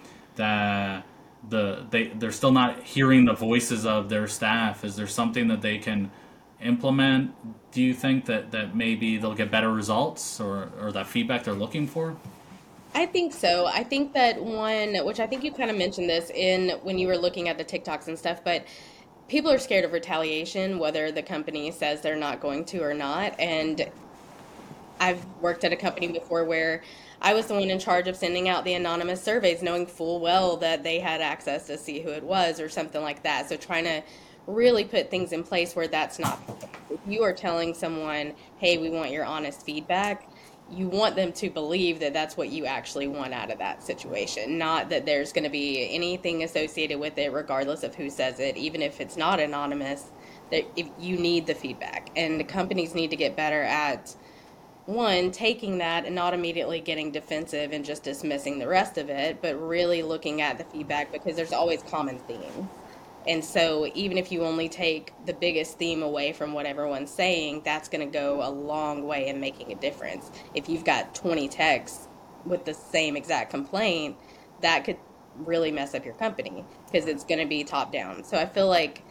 [SPEAKER 1] they're still not hearing the voices of their staff. Is there something that they can implement? Do you think that maybe they'll get better results, or that feedback they're looking for?
[SPEAKER 3] I think so. I think that one, which I think you kind of mentioned this in when you were looking at the TikToks and stuff, but people are scared of retaliation, whether the company says they're not going to or not. And I've worked at a company before where I was the one in charge of sending out the anonymous surveys, knowing full well that they had access to see who it was or something like that. So trying to really put things in place where that's not. If you are telling someone, hey, we want your honest feedback, you want them to believe that that's what you actually want out of that situation, not that there's going to be anything associated with it, regardless of who says it, even if it's not anonymous. That if you need the feedback, and the companies need to get better at one, taking that and not immediately getting defensive and just dismissing the rest of it, but really looking at the feedback because there's always common themes. And so even if you only take the biggest theme away from what everyone's saying, that's going to go a long way in making a difference. If you've got 20 texts with the same exact complaint, that could really mess up your company because it's going to be top down. So I feel like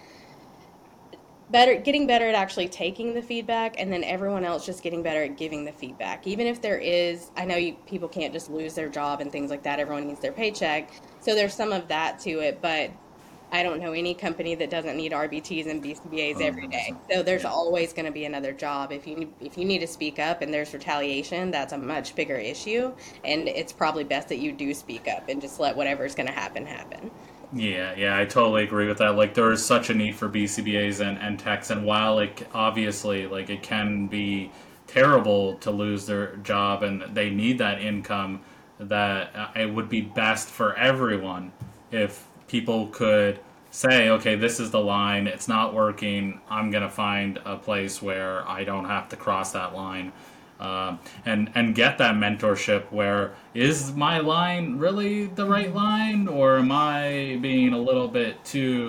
[SPEAKER 3] getting better at actually taking the feedback, and then everyone else just getting better at giving the feedback. Even if there is, I know people can't just lose their job and things like that. Everyone needs their paycheck. So there's some of that to it, but I don't know any company that doesn't need RBTs and BCBAs every day.
[SPEAKER 1] 100%.
[SPEAKER 3] So there's
[SPEAKER 1] Yeah.
[SPEAKER 3] always going to be another job. If you need to speak up and there's retaliation, that's a much bigger issue, and it's probably best that you do speak up and just let whatever's going to happen happen.
[SPEAKER 1] Yeah, yeah, I totally agree with that. Like, there is such a need for BCBAs and techs, and while it obviously, like, it can be terrible to lose their job and they need that income, that it would be best for everyone if people could say, okay, this is the line, it's not working, I'm going to find a place where I don't have to cross that line. And get that mentorship where is my line really the right line, or am I being a little bit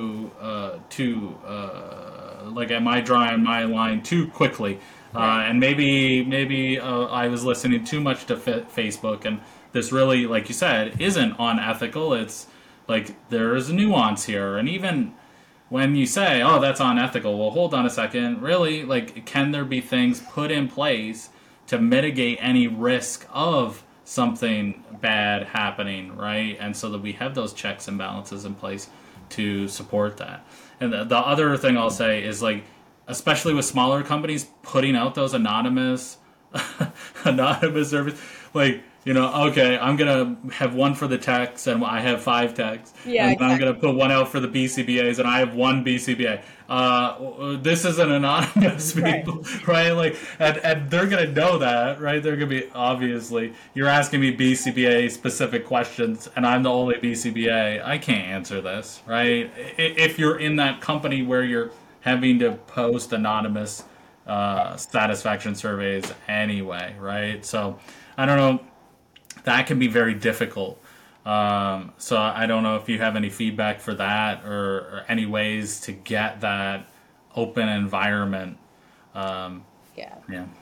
[SPEAKER 1] like am I drawing my line too quickly,
[SPEAKER 3] Right.
[SPEAKER 1] and maybe I was listening too much to Facebook, and this really, like you said, isn't unethical. It's like there's a nuance here, and even when you say, oh, that's unethical, well, hold on a second, really, like, can there be things put in place to mitigate any risk of something bad happening, right? And so that we have those checks and balances in place to support that. And the other thing I'll say is, like, especially with smaller companies, putting out those anonymous anonymous service, like, okay, I'm gonna have one for the techs, and I have five techs,
[SPEAKER 3] Yeah,
[SPEAKER 1] and then I'm gonna
[SPEAKER 3] exactly.
[SPEAKER 1] put one out for the BCBAs, and I have one BCBA. This is an anonymous
[SPEAKER 3] Right.
[SPEAKER 1] people, right? Like, and they're gonna know that, right? They're gonna be, obviously, you're asking me BCBA specific questions, and I'm the only BCBA. I can't answer this, right? If you're in that company where you're having to post anonymous satisfaction surveys anyway, right? So I don't know, that can be very difficult. So I don't know if you have any feedback for that, or any ways to get that open environment.
[SPEAKER 3] Yeah.
[SPEAKER 1] Yeah.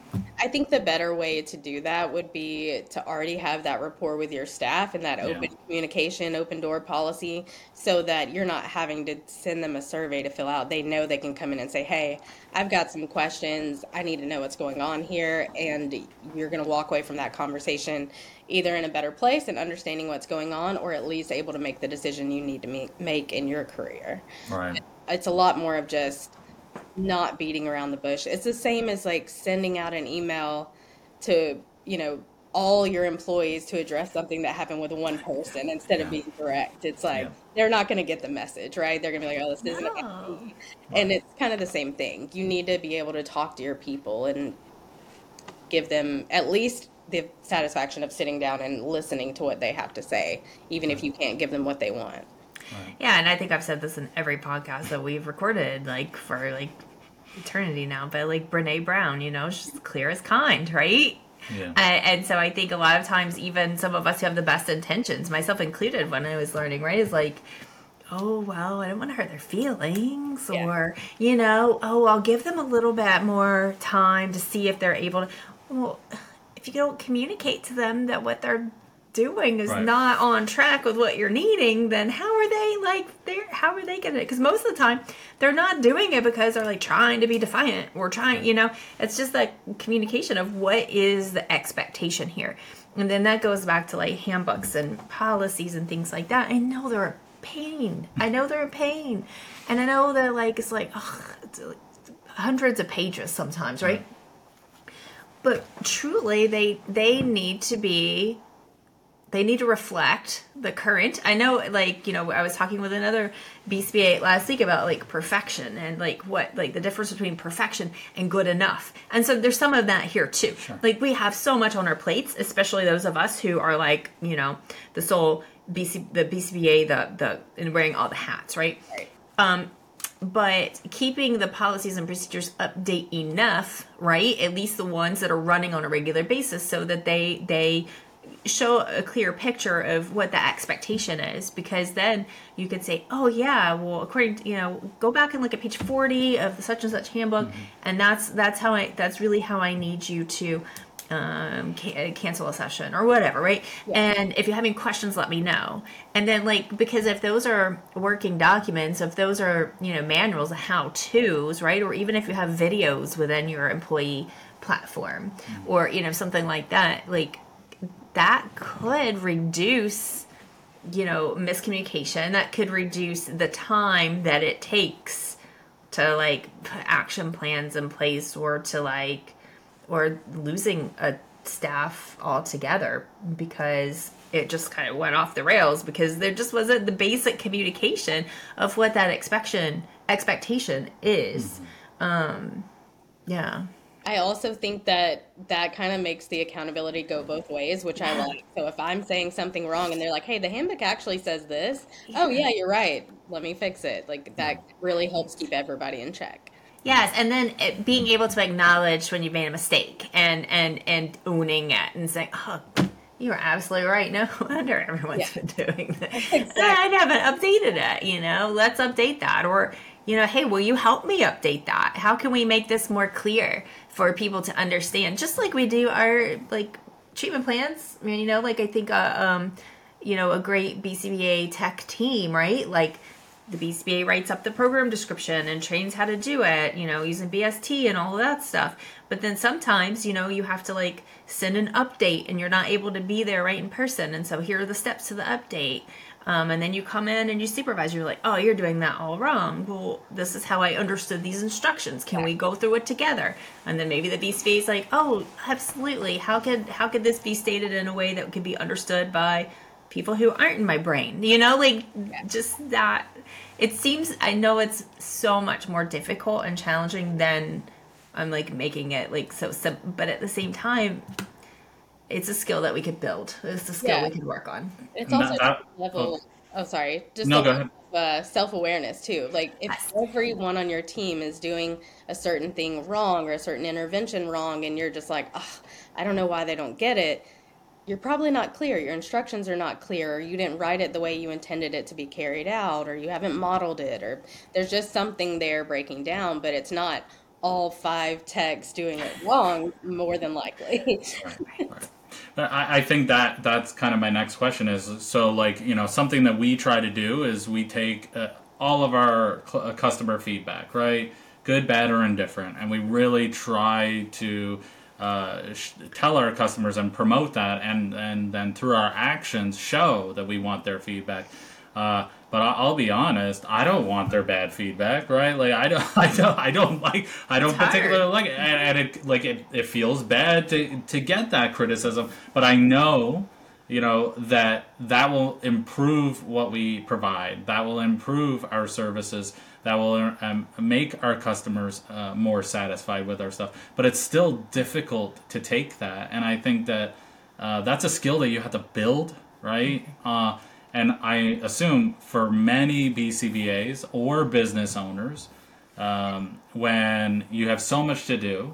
[SPEAKER 3] I think the better way to do that would be to already have that rapport with your staff and that open communication, open door policy, so that you're not having to send them a survey to fill out. They know they can come in and say, hey, I've got some questions. I need to know what's going on here. And you're going to walk away from that conversation either in a better place and understanding what's going on, or at least able to make the decision you need to make in your career.
[SPEAKER 1] Right.
[SPEAKER 3] It's a lot more of just not beating around the bush. It's the same as like sending out an email to, all your employees to address something that happened with one person instead of being direct. It's like, they're not going to get the message, right? They're going to be like, oh, this isn't happening. And it's kind of the same thing. You need to be able to talk to your people and give them at least the satisfaction of sitting down and listening to what they have to say, even if you can't give them what they want.
[SPEAKER 2] Yeah, and I think I've said this in every podcast that we've recorded, for eternity now, but Brene Brown, she's clear as kind, right?
[SPEAKER 1] Yeah.
[SPEAKER 2] And so I think a lot of times, even some of us who have the best intentions, myself included when I was learning, right, is oh, well, I don't want to hurt their feelings, or, I'll give them a little bit more time to see if they're able to. Well, if you don't communicate to them that what they're doing is not on track with what you're needing, then how are they gonna, because most of the time they're not doing it because they're trying to be defiant or trying, it's just that communication of what is the expectation here. And then that goes back to handbooks and policies and things like that. I know they're a pain. And I know that it's it's hundreds of pages sometimes, right? But truly they need to reflect the current. I know, I was talking with another BCBA last week about perfection and what the difference between perfection and good enough. And so there's some of that here too. Sure. We have so much on our plates, especially those of us who are the sole the BCBA, and wearing all the hats, right? But keeping the policies and procedures update enough, right? At least the ones that are running on a regular basis, so that they show a clear picture of what the expectation is, because then you could say, oh yeah, well, according to, go back and look at page 40 of the such and such handbook, and that's really how I need you to cancel a session or whatever, right? And if you're having questions, let me know. And then because if those are working documents, if those are manuals, how-tos, right? Or even if you have videos within your employee platform, or something like that, that could reduce miscommunication. That could reduce the time that it takes to put action plans in place, or to or losing a staff altogether because it just kind of went off the rails because there just wasn't the basic communication of what that expectation is.
[SPEAKER 3] I also think that kind of makes the accountability go both ways, which I like. So if I'm saying something wrong and they're like, hey, the handbook actually says this. Oh yeah, you're right. Let me fix it. That really helps keep everybody in check.
[SPEAKER 2] Yes, and then being able to acknowledge when you made a mistake and owning it and saying, oh, you were absolutely right. No wonder everyone's been doing this. Exactly. I haven't updated it, let's update that. Or, hey, will you help me update that? How can we make this more clear for people to understand? Just like we do our, treatment plans. I mean, I think, a great BCBA tech team, right? The BCBA writes up the program description and trains how to do it, using BST and all of that stuff. But then sometimes, you have to send an update and you're not able to be there right in person. And so here are the steps to the update. And then you come in and you supervise. You're like, oh, you're doing that all wrong. Well, this is how I understood these instructions. Can we go through it together? And then maybe the BCBA is like, oh, absolutely. How could this be stated in a way that could be understood by people who aren't in my brain? Just that. It seems, I know it's so much more difficult and challenging than I'm making it so simple, but at the same time, it's a skill that we could build. It's a skill we could work on.
[SPEAKER 3] It's also a level. Oh, sorry. Just
[SPEAKER 1] go ahead.
[SPEAKER 3] Self-awareness too. If everyone on your team is doing a certain thing wrong or a certain intervention wrong, and you're just like, oh, I don't know why they don't get it. You're probably not clear. Your instructions are not clear, or you didn't write it the way you intended it to be carried out, or you haven't modeled it, or there's just something there breaking down, but it's not all 5 techs doing it wrong, more than likely.
[SPEAKER 1] Right. I think that's kind of my next question is, so like, something that we try to do is we take all of our customer feedback, right? Good, bad, or indifferent. And we really try to tell our customers and promote that, and then through our actions show that we want their feedback. But I'll be honest, I don't want their bad feedback, right? Like I don't particularly like it, and it feels bad to get that criticism. But I know, that will improve what we provide. That will improve our services. That will make our customers more satisfied with our stuff. But it's still difficult to take that, and I think that that's a skill that you have to build, right? And I assume for many BCBAs or business owners, when you have so much to do,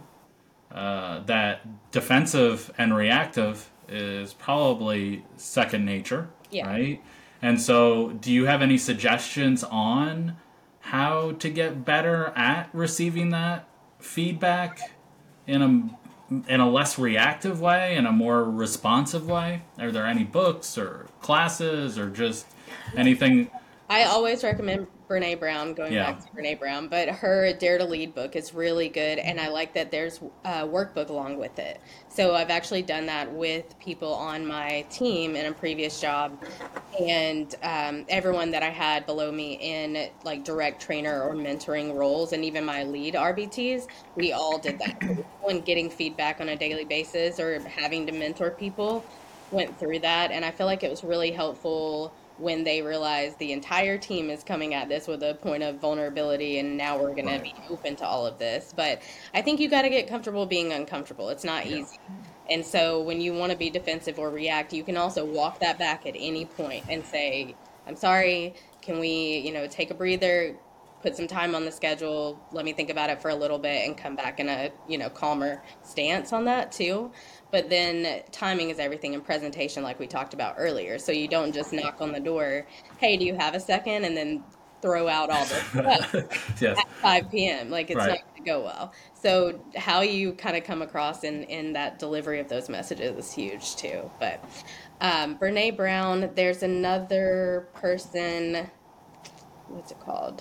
[SPEAKER 1] that defensive and reactive is probably second nature, right? And so do you have any suggestions on how to get better at receiving that feedback in a less reactive way, in a more responsive way? Are there any books or classes or just anything?
[SPEAKER 3] I always recommend Brene Brown, going back to Brene Brown, but her Dare to Lead book is really good, and I like that there's a workbook along with it. So I've actually done that with people on my team in a previous job, and everyone that I had below me in like direct trainer or mentoring roles, and even my lead RBTs, we all did that. When getting feedback on a daily basis or having to mentor people, went through that, and I feel like it was really helpful when they realize the entire team is coming at this with a point of vulnerability, and now we're going to be open to all of this. But I think you got to get comfortable being uncomfortable. It's not easy. And so when you want to be defensive or react, you can also walk that back at any point and say, I'm sorry, can we, take a breather, put some time on the schedule, let me think about it for a little bit, and come back in a, calmer stance on that too. But then timing is everything, and presentation, like we talked about earlier. So you don't just knock on the door, hey, do you have a second? And then throw out all this stuff at 5 p.m. Like, it's not going to go well. So how you kind of come across in that delivery of those messages is huge too. But Brene Brown, there's another person, what's it called?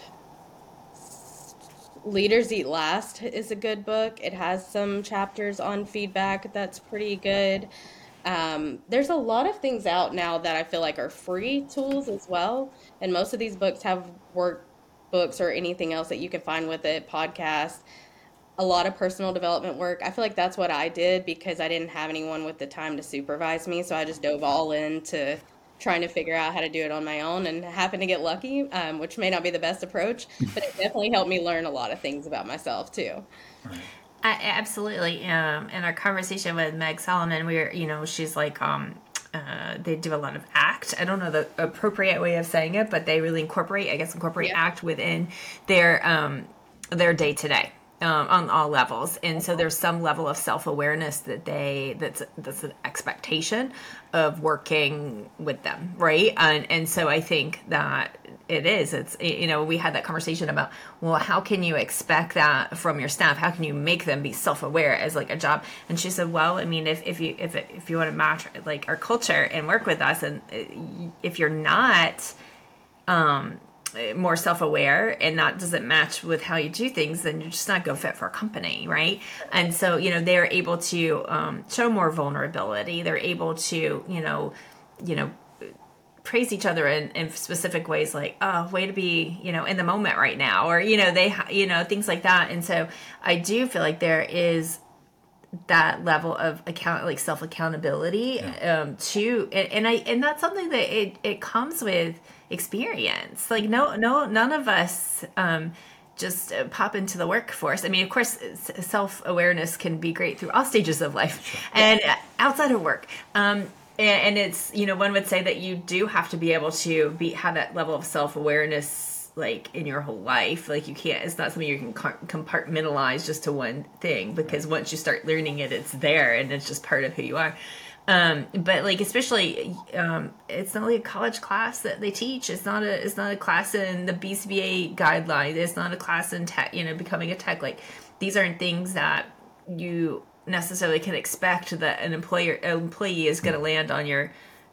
[SPEAKER 3] Leaders Eat Last is a good book. It has some chapters on feedback that's pretty good. There's a lot of things out now that I feel like are free tools as well. And most of these books have workbooks or anything else that you can find with it, podcasts, a lot of personal development work. I feel like that's what I did because I didn't have anyone with the time to supervise me. So I just dove all into trying to figure out how to do it on my own, and happened to get lucky, which may not be the best approach, but it definitely helped me learn a lot of things about myself too.
[SPEAKER 2] Absolutely. In our conversation with Meg Solomon, she's like, they do a lot of ACT. I don't know the appropriate way of saying it, but they really incorporate ACT within their day to day. On all levels, and so there's some level of self-awareness that's an expectation of working with them, right? And so I think that it's we had that conversation about, well, how can you expect that from your staff? How can you make them be self-aware as like a job? And she said, well, I mean, if you want to match like our culture and work with us, and if you're not more self-aware and that doesn't match with how you do things, then you're just not a good fit for a company, right? And so they're able to show more vulnerability. They're able to praise each other in specific ways, like, oh, way to be in the moment right now, or things like that. And so I do feel like there is that level of self accountability too, and that's something that it comes with experience. Like none of us just pop into the workforce. I mean, of course, self-awareness can be great through all stages of life and outside of work. And it's, one would say that you do have to be able to have that level of self-awareness, like in your whole life. Like it's not something you can compartmentalize just to one thing, because once you start learning it, it's there and it's just part of who you are. But like, especially, it's not like a college class that they teach. It's not a class in the BCBA guidelines. It's not a class in tech, becoming a tech. Like, these aren't things that you necessarily can expect that an employee is going to land on your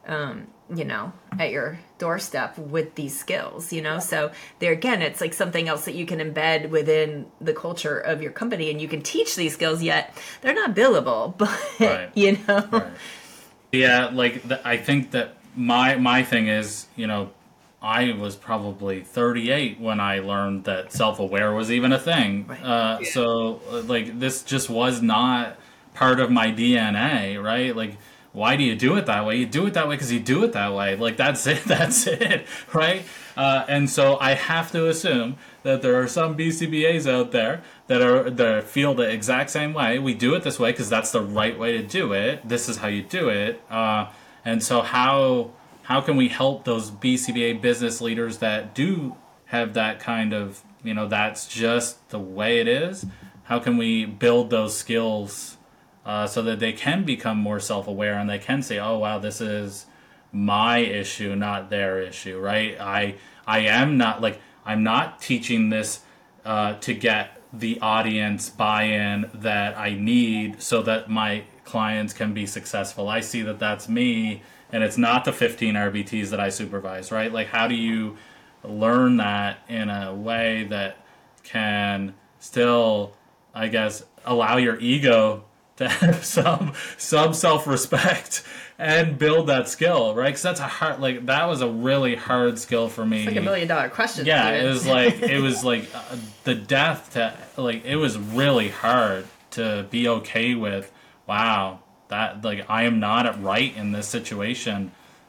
[SPEAKER 2] at your doorstep with these skills, so there again, it's like something else that you can embed within the culture of your company, and you can teach these skills, yet they're not billable, but
[SPEAKER 1] Right. Right. Yeah, like I think that my thing is, I was probably 38 when I learned that self-aware was even a thing.
[SPEAKER 2] Right.
[SPEAKER 1] So like this just was not part of my DNA, right? Like, why do you do it that way? You do it that way because you do it that way. Like, that's it. That's it, right? And so I have to assume that there are some BCBAs out there that feel the exact same way. We do it this way because that's the right way to do it. This is how you do it. And so how can we help those BCBA business leaders that do have that kind of, that's just the way it is? How can we build those skills so that they can become more self-aware and they can say, oh, wow, this is my issue, not their issue, right? I'm not teaching this to get the audience buy-in that I need so that my clients can be successful. I see that that's me, and it's not the 15 RBTs that I supervise, right? Like, how do you learn that in a way that can still, I guess, allow your ego to have some self-respect and build that skill, right? Because that was a really hard skill for me.
[SPEAKER 2] It's like $1 million question.
[SPEAKER 1] Yeah, it was like the death to, like, it was really hard to be okay with, wow, that, like, I am not right in this situation.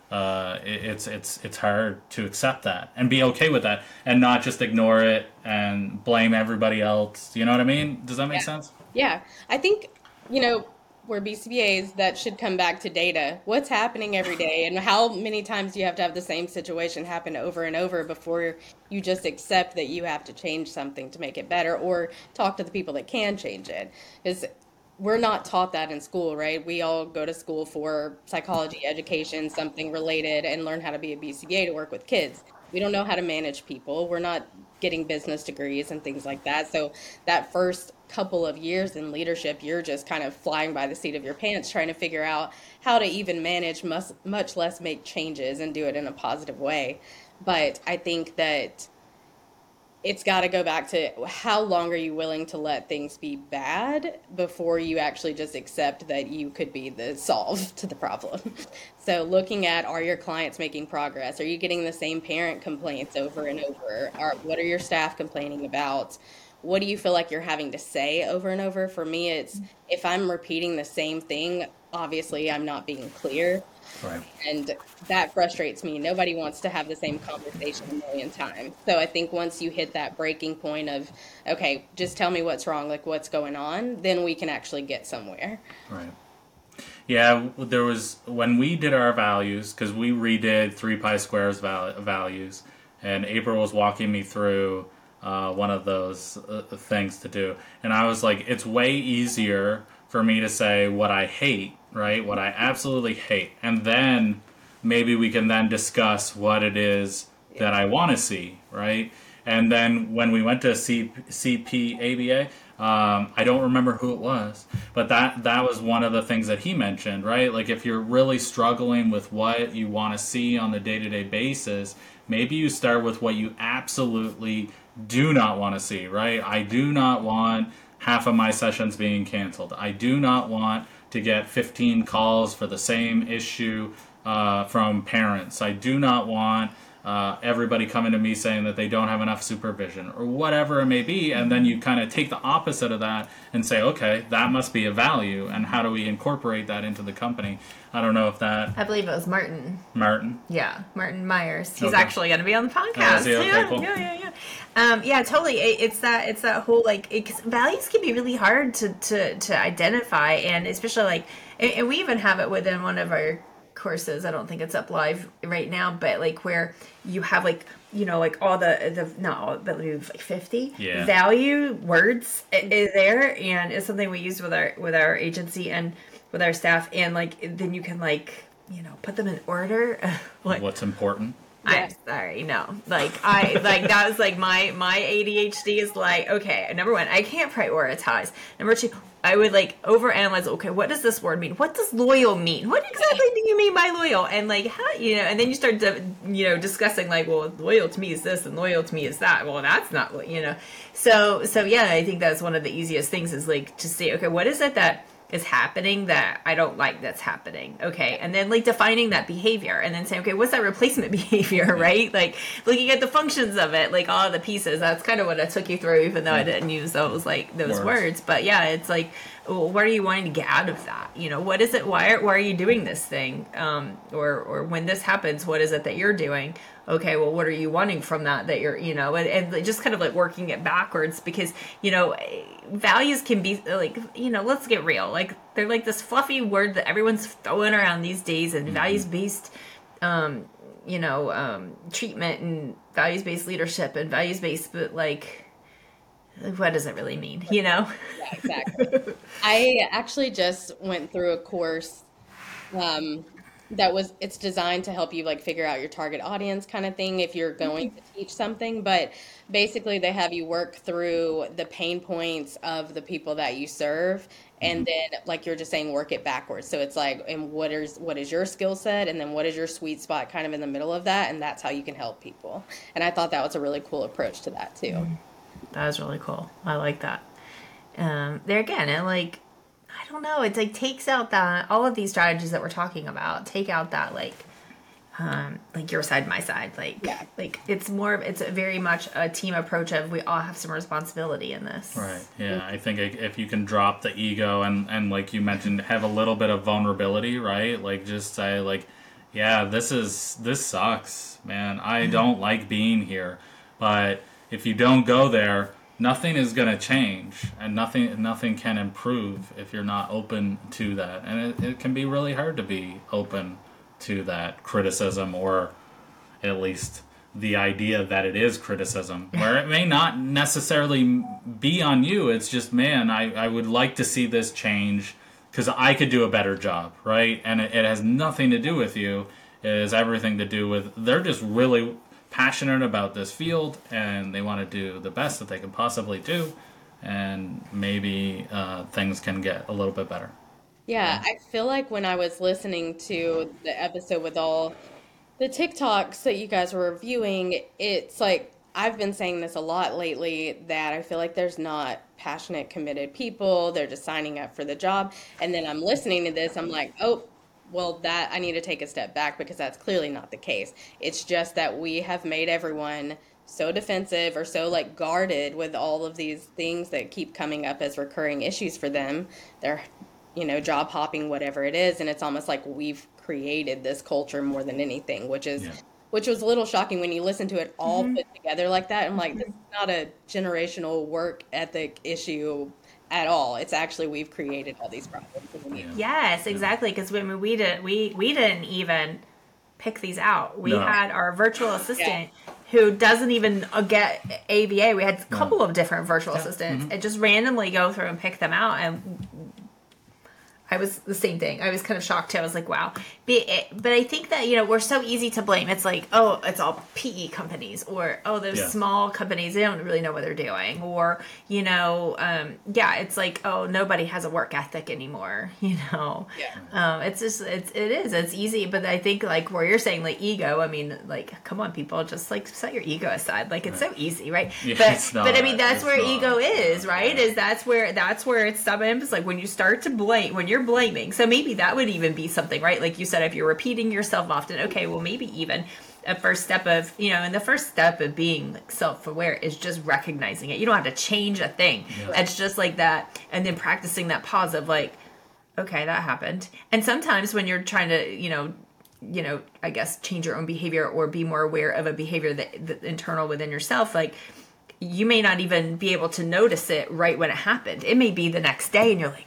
[SPEAKER 1] It's hard to accept that and be okay with that and not just ignore it and blame everybody else. You know what I mean? Does that make sense?
[SPEAKER 3] Yeah. I think, we're BCBAs, that should come back to data. What's happening every day, and how many times do you have to have the same situation happen over and over before you just accept that you have to change something to make it better, or talk to the people that can change it? Because we're not taught that in school, right? We all go to school for psychology education, something related, and learn how to be a BCBA to work with kids. We don't know how to manage people. We're not getting business degrees and things like that. So that first couple of years in leadership, you're just kind of flying by the seat of your pants, trying to figure out how to even manage, much less make changes and do it in a positive way. But I think that it's got to go back to how long are you willing to let things be bad before you actually just accept that you could be the solve to the problem. So looking at, are your clients making progress? Are you getting the same parent complaints over and over? What are your staff complaining about? What do you feel like you're having to say over and over? For me, it's if I'm repeating the same thing, obviously I'm not being clear.
[SPEAKER 1] Right.
[SPEAKER 3] And that frustrates me. Nobody wants to have the same conversation a million times. So I think once you hit that breaking point of, okay, just tell me what's wrong, like what's going on, then we can actually get somewhere.
[SPEAKER 1] Right. Yeah, there was, when we did our values, because we redid 3 Pi Squares values, and April was walking me through one of those things to do. And I was like, it's way easier for me to say what I hate, right? What I absolutely hate. And then maybe we can then discuss what it is that I want to see, right? And then when we went to CPABA, I don't remember who it was, but that was one of the things that he mentioned, right? Like, if you're really struggling with what you want to see on the day-to-day basis, maybe you start with what you absolutely do not want to see, right? I do not want half of my sessions being canceled. I do not want to get 15 calls for the same issue from parents. I do not want everybody coming to me saying that they don't have enough supervision or whatever it may be. And then you kind of take the opposite of that and say, okay, that must be a value. And how do we incorporate that into the company? I don't know if that...
[SPEAKER 2] I believe it was Martin.
[SPEAKER 1] Martin?
[SPEAKER 2] Yeah, Martin Myers. He's
[SPEAKER 1] Okay.
[SPEAKER 2] actually going to be on the podcast.
[SPEAKER 1] Oh, is he? Okay,
[SPEAKER 2] yeah,
[SPEAKER 1] cool.
[SPEAKER 2] yeah, totally. It's that whole, like, values can be really hard to identify, and especially, and we even have it within one of our courses. I don't think it's up live right now, but like where you have like all the not all, but maybe like 50 value words is there, and it's something we use with our agency and with our staff, and like then you can put them in order.
[SPEAKER 1] What's important?
[SPEAKER 2] I'm sorry, no. That was my ADHD is okay, number one, I can't prioritize. Number two, I would overanalyze, okay, what does this word mean? What does loyal mean? What exactly do you mean by loyal? And how, and then you start discussing well, loyal to me is this and loyal to me is that. Well, that's not, So yeah, I think that's one of the easiest things is to see, okay, what is it that is happening that I don't like that's happening. Okay. And then defining that behavior and then saying, okay, what's that replacement behavior, right? Looking at the functions of it, all the pieces. That's kind of what I took you through, even though I didn't use those words. But yeah, it's well, what are you wanting to get out of that? What is it? Why are you doing this thing? Or when this happens, what is it that you're doing? Okay, well, what are you wanting from that you're, and just kind of working it backwards because, values can be let's get real. They're this fluffy word that everyone's throwing around these days and values-based, treatment and values-based leadership and values-based, but what does it really mean, Yeah,
[SPEAKER 3] exactly. I actually just went through a course, it's designed to help you figure out your target audience kind of thing if you're going to teach something, but basically they have you work through the pain points of the people that you serve and then you're just saying work it backwards. So it's and what is your skill set and then what is your sweet spot kind of in the middle of that, and that's how you can help people. And I thought that was a really cool approach to that too.
[SPEAKER 2] That was really cool. I like that. There again, and I don't know. It's takes out that all of these strategies that we're talking about. Take out that your side, my side. It's more. It's very much a team approach of we all have some responsibility in this.
[SPEAKER 1] Right. Yeah. I think if you can drop the ego and like you mentioned, have a little bit of vulnerability, right? Just say yeah, this sucks, man. I don't like being here, but if you don't go there, nothing is going to change, and nothing can improve if you're not open to that. And it can be really hard to be open to that criticism, or at least the idea that it is criticism, where it may not necessarily be on you. It's just, man, I would like to see this change because I could do a better job, right? And it has nothing to do with you. It has everything to do with they're just really passionate about this field and they want to do the best that they can possibly do, and maybe things can get a little bit better.
[SPEAKER 3] Yeah, I feel like when I was listening to the episode with all the TikToks that you guys were reviewing, it's I've been saying this a lot lately, that I feel like there's not passionate, committed people. They're just signing up for the job. And then I'm listening to this, I'm oh, well, that I need to take a step back because that's clearly not the case. It's just that we have made everyone so defensive or so guarded with all of these things that keep coming up as recurring issues for them. They're, job hopping, whatever it is. And it's almost we've created this culture more than anything, which was a little shocking when you listen to it all put together like that. I'm this is not a generational work ethic issue at all. It's actually we've created all these problems.
[SPEAKER 2] Yes, exactly. Because we didn't even pick these out. We had our virtual assistant who doesn't even get ABA. We had a couple of different virtual assistants and just randomly go through and pick them out. And I was the same thing. I was kind of shocked too. I was wow. But I think that, we're so easy to blame. It's oh, it's all PE companies, or, oh, those small companies, they don't really know what they're doing. Or, it's oh, nobody has a work ethic anymore, It's just, it's easy. But I think where you're saying ego, I mean, come on, people, just set your ego aside. It's so easy, right?
[SPEAKER 1] Yeah,
[SPEAKER 2] but I mean, that's where ego is, right? Is that's where it's stubborn. It's when you start to blame, when you're blaming. So maybe that would even be something, right? Like you said, if you're repeating yourself often, okay, well, maybe even a first step of, and the first step of being self-aware is just recognizing it. You don't have to change a thing. Yeah. It's just that. And then practicing that pause of okay, that happened. And sometimes when you're trying to, I guess change your own behavior or be more aware of a behavior that internal within yourself, you may not even be able to notice it right when it happened. It may be the next day and you're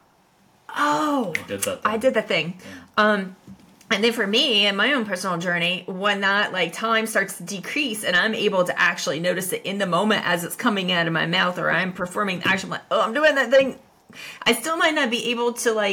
[SPEAKER 2] oh, I did that thing. Yeah. And then for me, in my own personal journey, when that time starts to decrease and I'm able to actually notice it in the moment as it's coming out of my mouth, or I'm performing the action, oh, I'm doing that thing. I still might not be able to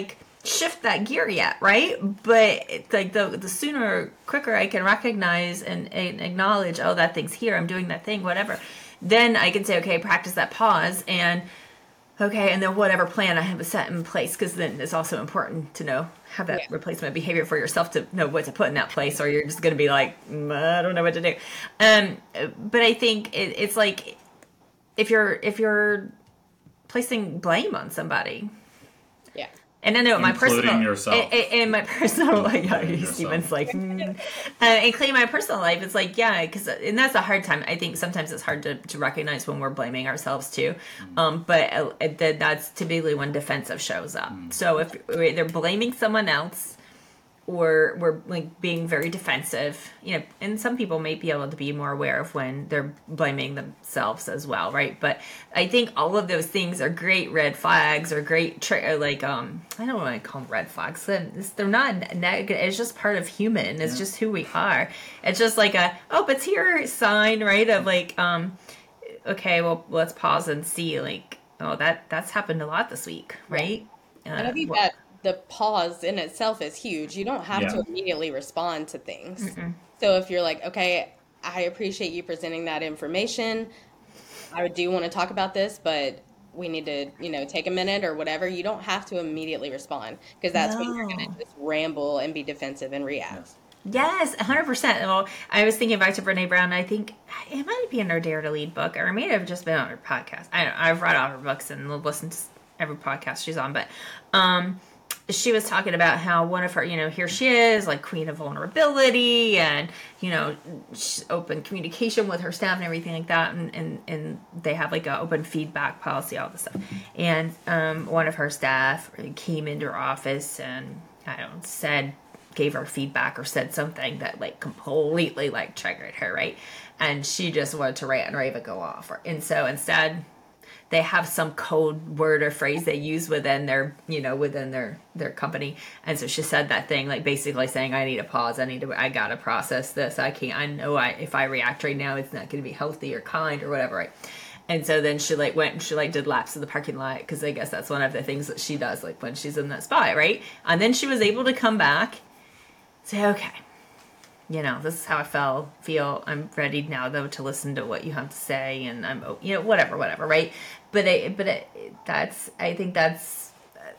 [SPEAKER 2] shift that gear yet, right? But it's like the sooner, quicker I can recognize and acknowledge, oh, that thing's here, I'm doing that thing, whatever. Then I can say, okay, practice that pause, and okay, and then whatever plan I have set in place, because then it's also important to have that replacement behavior for yourself to know what to put in that place, or you're just going to be like, I don't know what to do. But I think it's like if you're placing blame on somebody.
[SPEAKER 3] Yeah.
[SPEAKER 2] And I know my personal
[SPEAKER 1] yourself.
[SPEAKER 2] In my personal life, Steven's like, and claim my personal life. It's like, and that's a hard time. I think sometimes it's hard to recognize when we're blaming ourselves too. But that's typically when defensive shows up. So if they're blaming someone else, or we're like being very defensive, and some people may be able to be more aware of when they're blaming themselves as well, right? But I think all of those things are great red flags, or great I don't want to call them red flags. They're not negative. It's just part of human. It's just who we are. It's just like it's here sign, right? Of like, okay, well, let's pause and see, like, that's happened a lot this week, right?
[SPEAKER 3] And I think that the pause in itself is huge. You don't have to immediately respond to things. Mm-mm. So if you're like, okay, I appreciate you presenting that information. I do want to talk about this, but we need to, take a minute or whatever. You don't have to immediately respond, because that's when you're going to just ramble and be defensive and react.
[SPEAKER 2] Yes, 100%. Well, I was thinking back to Brene Brown. I think it might be in her Dare to Lead book, or it may have just been on her podcast. I've read all her books and listened to every podcast she's on, but she was talking about how one of her, here she is, like queen of vulnerability, and, open communication with her staff and everything like that. And they have like an open feedback policy, all this stuff. And one of her staff came into her office and, gave her feedback or said something that like completely like triggered her, right? And she just wanted to rant and rave and go off. And so instead, they have some code word or phrase they use within their, within their company. And so she said that thing, like basically saying, I need a pause. I got to process this. If I react right now, it's not going to be healthy or kind or whatever. Right. And so then she like went and she like did laps in the parking lot, because I guess that's one of the things that she does, like when she's in that spot. Right. And then she was able to come back, say, okay, this is how I feel. I'm ready now, though, to listen to what you have to say, and I'm, whatever, right? But I think that's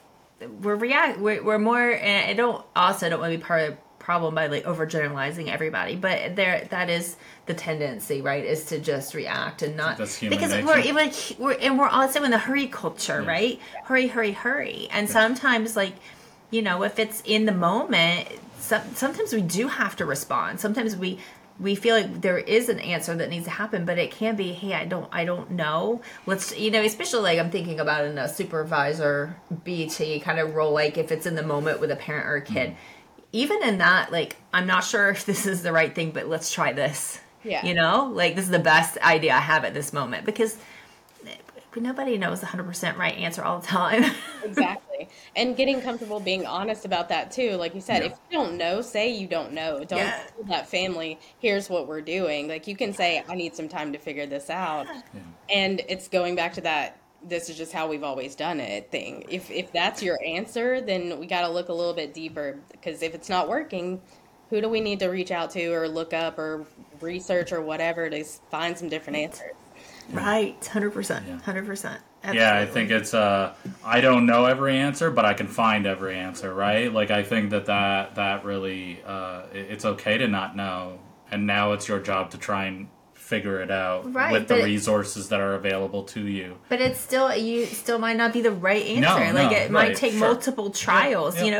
[SPEAKER 2] we're more, and I don't want to be part of the problem by like overgeneralizing everybody, but that is the tendency, right? Is to just react and not,
[SPEAKER 1] that's human
[SPEAKER 2] because
[SPEAKER 1] nature.
[SPEAKER 2] we're also in the hurry culture, right? Hurry, and sometimes like, if it's in the moment. Sometimes we do have to respond. Sometimes we feel like there is an answer that needs to happen, but it can be, hey, I don't know. Let's, especially like I'm thinking about in a supervisor BT kind of role, like if it's in the moment with a parent or a kid. Even in that, like, I'm not sure if this is the right thing, but let's try this. Yeah. Like this is the best idea I have at this moment, because nobody knows the 100% right answer all the time.
[SPEAKER 3] Exactly. And getting comfortable being honest about that too. Like you said, if you don't know, say you don't know. Don't tell that family, here's what we're doing. Like you can say, I need some time to figure this out. Yeah. And it's going back to that, this is just how we've always done it thing. If that's your answer, then we got to look a little bit deeper, because if it's not working, who do we need to reach out to or look up or research or whatever to find some different answers?
[SPEAKER 2] Right, 100%, 100%. Absolutely.
[SPEAKER 1] Yeah, I think it's I don't know every answer, but I can find every answer, right? Like I think that really it's okay to not know, and now it's your job to try and figure it out with the resources that are available to you.
[SPEAKER 2] But it's still, you still might not be the right answer. It might take multiple trials, And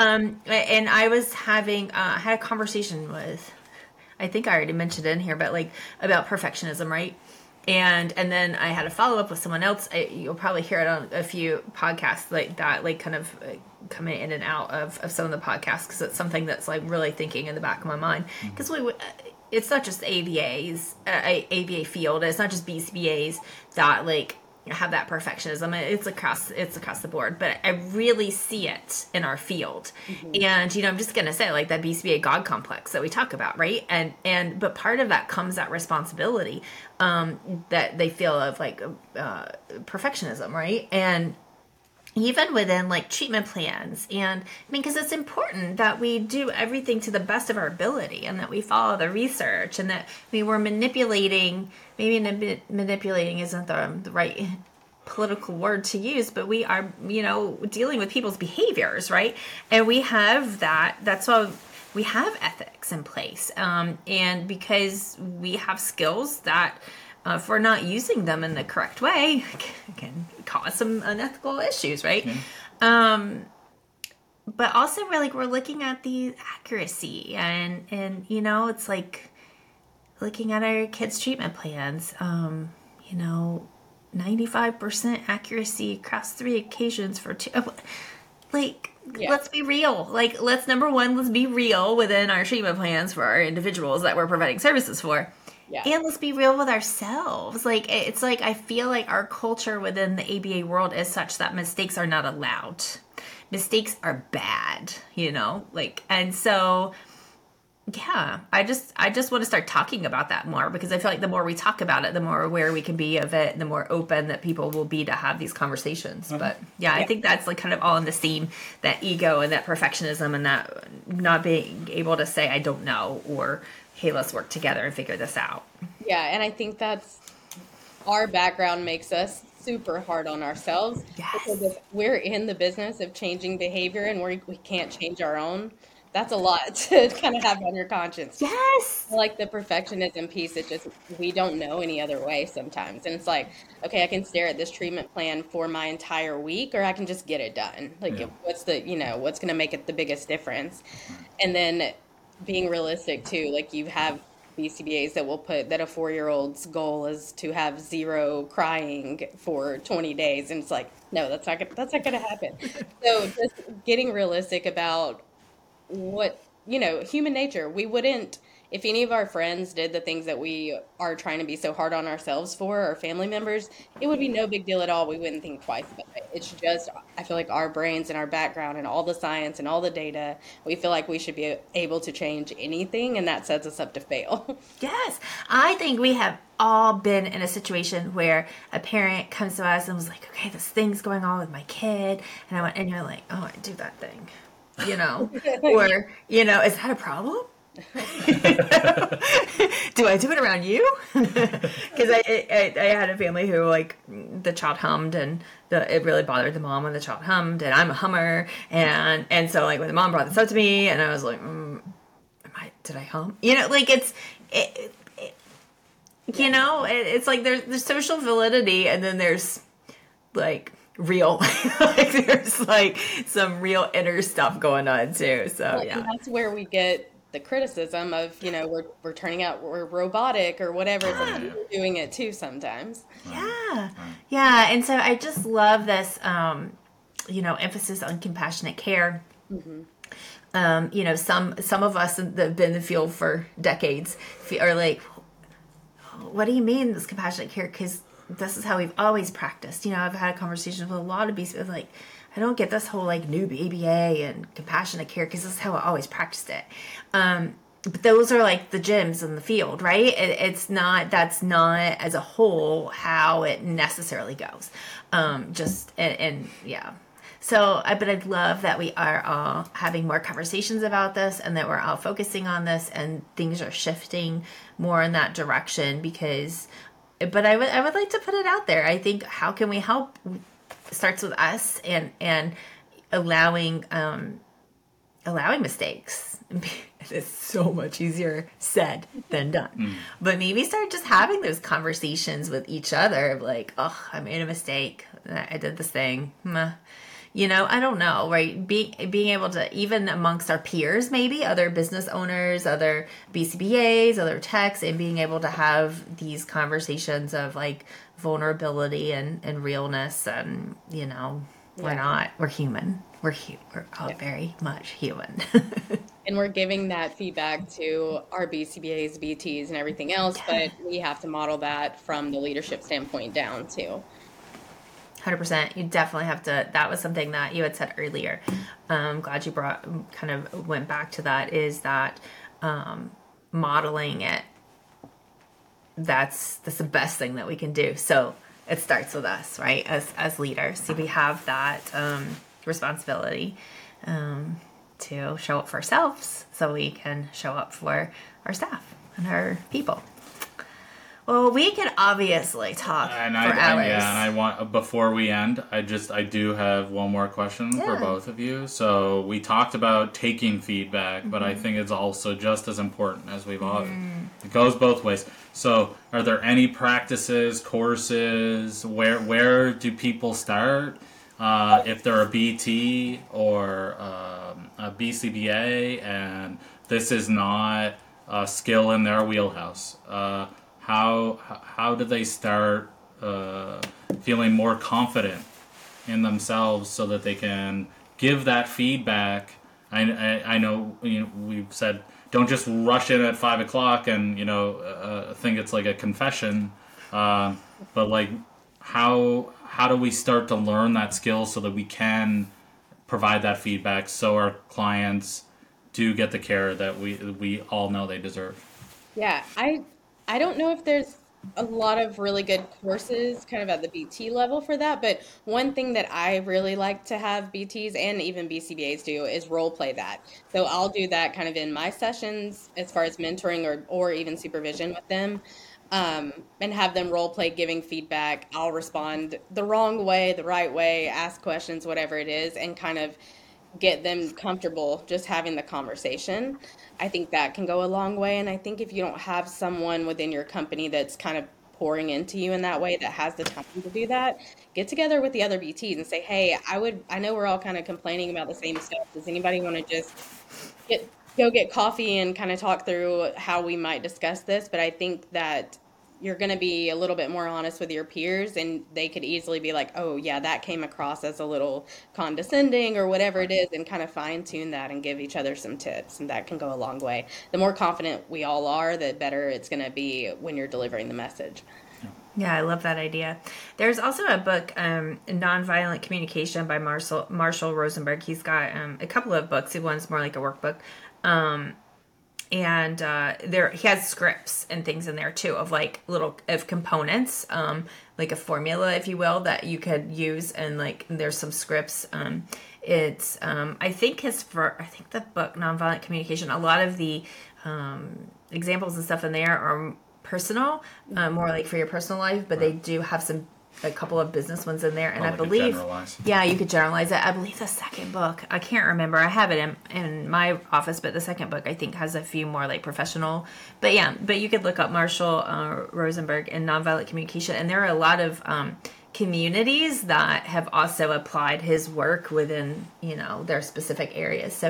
[SPEAKER 2] I was having had a conversation with, I think I already mentioned it in here, but like about perfectionism, right? And then I had a follow up with someone else. You'll probably hear it on a few podcasts like that, like kind of coming in and out of some of the podcasts, because it's something that's like really thinking in the back of my mind. Because it's not just ABA field. It's not just BCBAs that like have that perfectionism. It's across the board, but I really see it in our field. And I'm just gonna say, like, that BCBA God complex that we talk about, right? But part of that comes that responsibility that they feel of like perfectionism, right? And even within like treatment plans. And I mean, because it's important that we do everything to the best of our ability and that we follow the research, and that we're manipulating, maybe manipulating isn't the right political word to use, but we are, dealing with people's behaviors, right? And we have that's why we have ethics in place. And because we have skills that, if we're not using them in the correct way, can cause some unethical issues, right? Mm-hmm. But also we're looking at the accuracy and it's like looking at our kids' treatment plans, 95% accuracy across 3 occasions for 2. Let's be real. Let's be real within our treatment plans for our individuals that we're providing services for. Yeah. And let's be real with ourselves. It's like, I feel like our culture within the ABA world is such that mistakes are not allowed. Mistakes are bad, and so, yeah, I just want to start talking about that more, because I feel like the more we talk about it, the more aware we can be of it, the more open that people will be to have these conversations. Mm-hmm. But yeah, I think that's kind of all in the same, that ego and that perfectionism and that not being able to say, I don't know, or, hey, let's work together and figure this out.
[SPEAKER 3] Yeah, and I think that's, our background makes us super hard on ourselves. Yes. Because if we're in the business of changing behavior and we can't change our own, that's a lot to kind of have on your conscience.
[SPEAKER 2] Yes.
[SPEAKER 3] Like the perfectionism piece, it's just, we don't know any other way sometimes. And it's like, okay, I can stare at this treatment plan for my entire week, or I can just get it done. What's what's going to make it the biggest difference? And then being realistic too, you have BCBAs that will put that a 4-year-old's goal is to have 0 crying for 20 days. And it's like, no, that's not going to happen. So just getting realistic about what, human nature. We wouldn't, if any of our friends did the things that we are trying to be so hard on ourselves for, or family members, it would be no big deal at all. We wouldn't think twice about it. It's just, I feel like our brains and our background and all the science and all the data, we feel like we should be able to change anything, and that sets us up to fail.
[SPEAKER 2] Yes. I think we have all been in a situation where a parent comes to us and was like, okay, this thing's going on with my kid. And you're like, oh, I do that thing, or, is that a problem? Do I do it around you? Because I had a family who the child hummed, and it really bothered the mom when the child hummed, and I'm a hummer, and so when the mom brought this up to me, and I was like, did I hum? It's there's social validity, and then there's real there's some real inner stuff going on too. So yeah,
[SPEAKER 3] and that's where we get the criticism of we're turning out, we're robotic or whatever. We're doing it too sometimes.
[SPEAKER 2] Yeah. And so I just love this emphasis on compassionate care. Mm-hmm. Some of us that have been in the field for decades are like, what do you mean this compassionate care? Because this is how we've always practiced. I've had conversations with a lot of BCBAs, I don't get this whole new ABA and compassionate care, because this is how I always practiced it. But those are the gyms in the field, right? That's not as a whole how it necessarily goes. Yeah. So, but I'd love that we are all having more conversations about this, and that we're all focusing on this, and things are shifting more in that direction, but I would like to put it out there. I think, how can we help starts with us, and allowing mistakes. It's so much easier said than done. But maybe start just having those conversations with each other of oh, I made a mistake. I did this thing. I don't know, right? Being able to, even amongst our peers, maybe other business owners, other BCBAs, other techs, and being able to have these conversations of vulnerability and realness, and we're human. We're all very much human.
[SPEAKER 3] And we're giving that feedback to our BCBAs, BTs, and everything else, but we have to model that from the leadership standpoint down too.
[SPEAKER 2] 100%. You definitely have to. That was something that you had said earlier. I'm glad you went back to that, is that modeling it. That's the best thing that we can do. So it starts with us, right? As leaders. So we have that responsibility to show up for ourselves so we can show up for our staff and our people. Well, we could obviously talk for hours.
[SPEAKER 1] And I want, before we end, I do have one more question for both of you. So we talked about taking feedback, but I think it's also just as important as we've all. It goes both ways. So are there any practices, courses, where do people start? If they're a BT or a BCBA and this is not a skill in their wheelhouse, how do they start feeling more confident in themselves so that they can give that feedback? I know, we've said don't just rush in at 5 o'clock and think it's like a confession, but like how do we start to learn that skill so that we can provide that feedback so our clients do get the care that we all know they deserve?
[SPEAKER 3] Yeah, I don't know if there's a lot of really good courses kind of at the BT level for that, but one thing that I really like to have BTs and even BCBAs do is role play that. So I'll do that kind of in my sessions as far as mentoring or even supervision with them, and have them role play giving feedback. I'll respond the wrong way, the right way, ask questions, whatever it is, and kind of get them comfortable just having the conversation. I think that can go a long way. And I think if you don't have someone within your company that's kind of pouring into you in that way, that has the time to do that, get together with the other BTs and say, hey, I know we're all kind of complaining about the same stuff. Does anybody want to just go get coffee and kind of talk through how we might discuss this? But I think that you're going to be a little bit more honest with your peers, and they could easily be like, oh yeah, that came across as a little condescending or whatever it is, and kind of fine tune that and give each other some tips. And that can go a long way. The more confident we all are, the better it's going to be when you're delivering the message.
[SPEAKER 2] Yeah, I love that idea. There's also a book, Nonviolent Communication by Marshall Rosenberg. He's got a couple of books. One's more like a workbook. And there he has scripts and things in there too of like little components, like a formula, if you will, that you could use. And like there's some scripts. It's I think the book Nonviolent Communication, a lot of the examples and stuff in there are personal, more like for your personal life, but they do have a couple of business ones in there, and I believe, you could generalize it. I believe the second book, I can't remember. I have it in my office, but the second book I think has a few more like professional. But you could look up Marshall Rosenberg and Nonviolent Communication, and there are a lot of communities that have also applied his work within their specific areas. So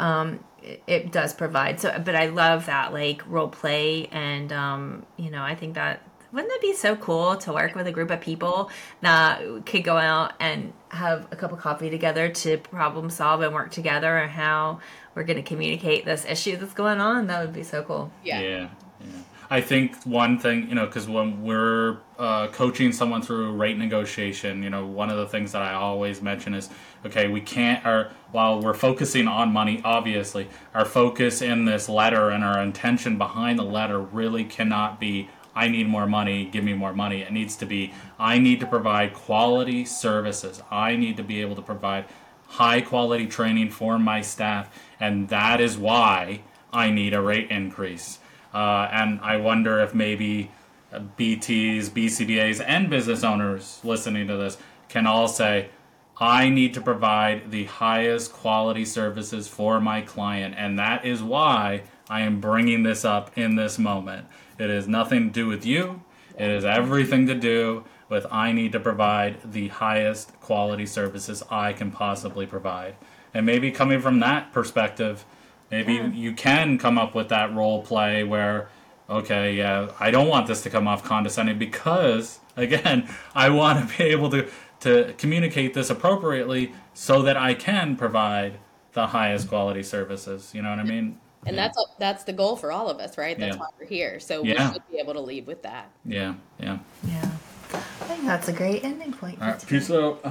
[SPEAKER 2] it does provide. So, but I love that like role play, and I think that. Wouldn't it be so cool to work with a group of people that could go out and have a cup of coffee together to problem solve and work together, and how we're going to communicate this issue that's going on? That would be so cool.
[SPEAKER 3] Yeah.
[SPEAKER 1] I think one thing, because when we're coaching someone through rate negotiation, one of the things that I always mention is, okay, we can't, while we're focusing on money, obviously, our focus in this letter and our intention behind the letter really cannot be, I need more money, give me more money. It needs to be, I need to provide quality services. I need to be able to provide high quality training for my staff, and that is why I need a rate increase. And I wonder if maybe BTs, BCBAs, and business owners listening to this can all say, I need to provide the highest quality services for my client, and that is why I am bringing this up in this moment. It has nothing to do with you. It has everything to do with I need to provide the highest quality services I can possibly provide. And maybe coming from that perspective, maybe you can come up with that role play where, okay, yeah, I don't want this to come off condescending because, again, I want to be able to communicate this appropriately so that I can provide the highest quality services. You know what I mean?
[SPEAKER 3] And that's the goal for all of us, right? That's why we're here. So we should be able to lead with that.
[SPEAKER 2] Yeah. I think that's a great ending point.
[SPEAKER 1] All right, peace out.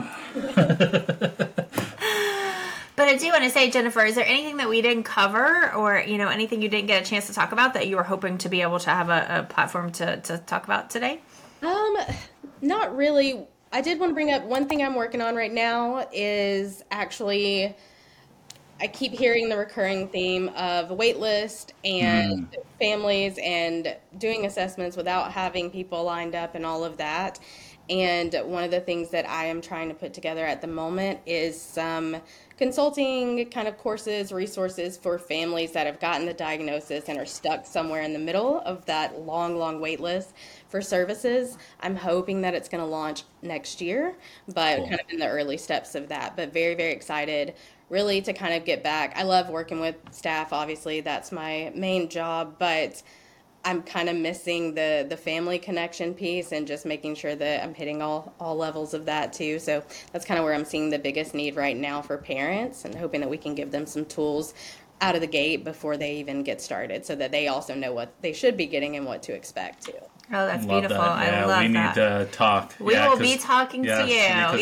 [SPEAKER 2] But I do want to say, Jennifer, is there anything that we didn't cover, or anything you didn't get a chance to talk about that you were hoping to be able to have a platform to talk about today?
[SPEAKER 3] Not really. I did want to bring up one thing I'm working on right now is actually I keep hearing the recurring theme of wait list and families and doing assessments without having people lined up and all of that. And one of the things that I am trying to put together at the moment is some consulting kind of courses, resources for families that have gotten the diagnosis and are stuck somewhere in the middle of that long wait list for services. I'm hoping that it's going to launch next year, but kind of in the early steps of that. But very, very excited really to kind of get back. I love working with staff. Obviously, that's my main job, but I'm kind of missing the family connection piece and just making sure that I'm hitting all levels of that too. So that's kind of where I'm seeing the biggest need right now for parents, and hoping that we can give them some tools out of the gate before they even get started so that they also know what they should be getting and what to expect too.
[SPEAKER 2] Oh, that's
[SPEAKER 1] Love
[SPEAKER 2] beautiful.
[SPEAKER 1] that. Yeah,
[SPEAKER 2] I love
[SPEAKER 1] we
[SPEAKER 2] that.
[SPEAKER 1] need to talk.
[SPEAKER 2] We will be talking to you.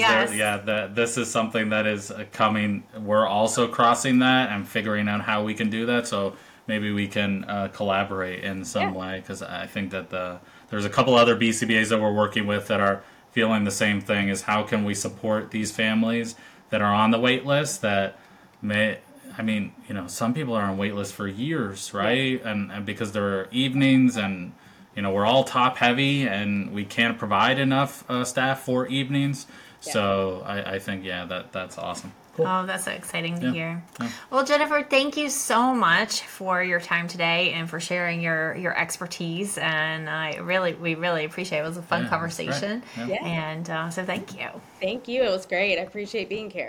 [SPEAKER 2] Yes.
[SPEAKER 1] This is something that is coming. We're also crossing that and figuring out how we can do that. So maybe we can collaborate in some way, because I think that there's a couple other BCBAs that we're working with that are feeling the same thing, is how can we support these families that are on the wait list that may... I mean, some people are on wait lists for years, right? And because there are evenings and... we're all top heavy and we can't provide enough staff for evenings. Yeah. So I think, that's awesome. Cool.
[SPEAKER 2] Oh, that's so exciting to hear. Yeah. Well, Jennifer, thank you so much for your time today and for sharing your expertise. And we really appreciate it. It was a fun conversation. Yeah. And so thank you.
[SPEAKER 3] Thank you. It was great. I appreciate being here.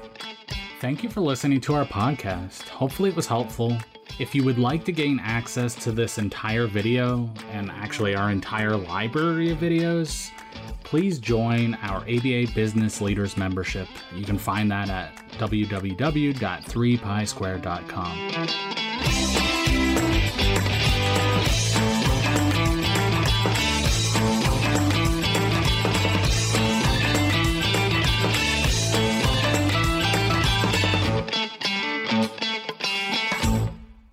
[SPEAKER 1] Thank you for listening to our podcast. Hopefully it was helpful. If you would like to gain access to this entire video and actually our entire library of videos, please join our ABA Business Leaders membership. You can find that at www.3pisquare.com.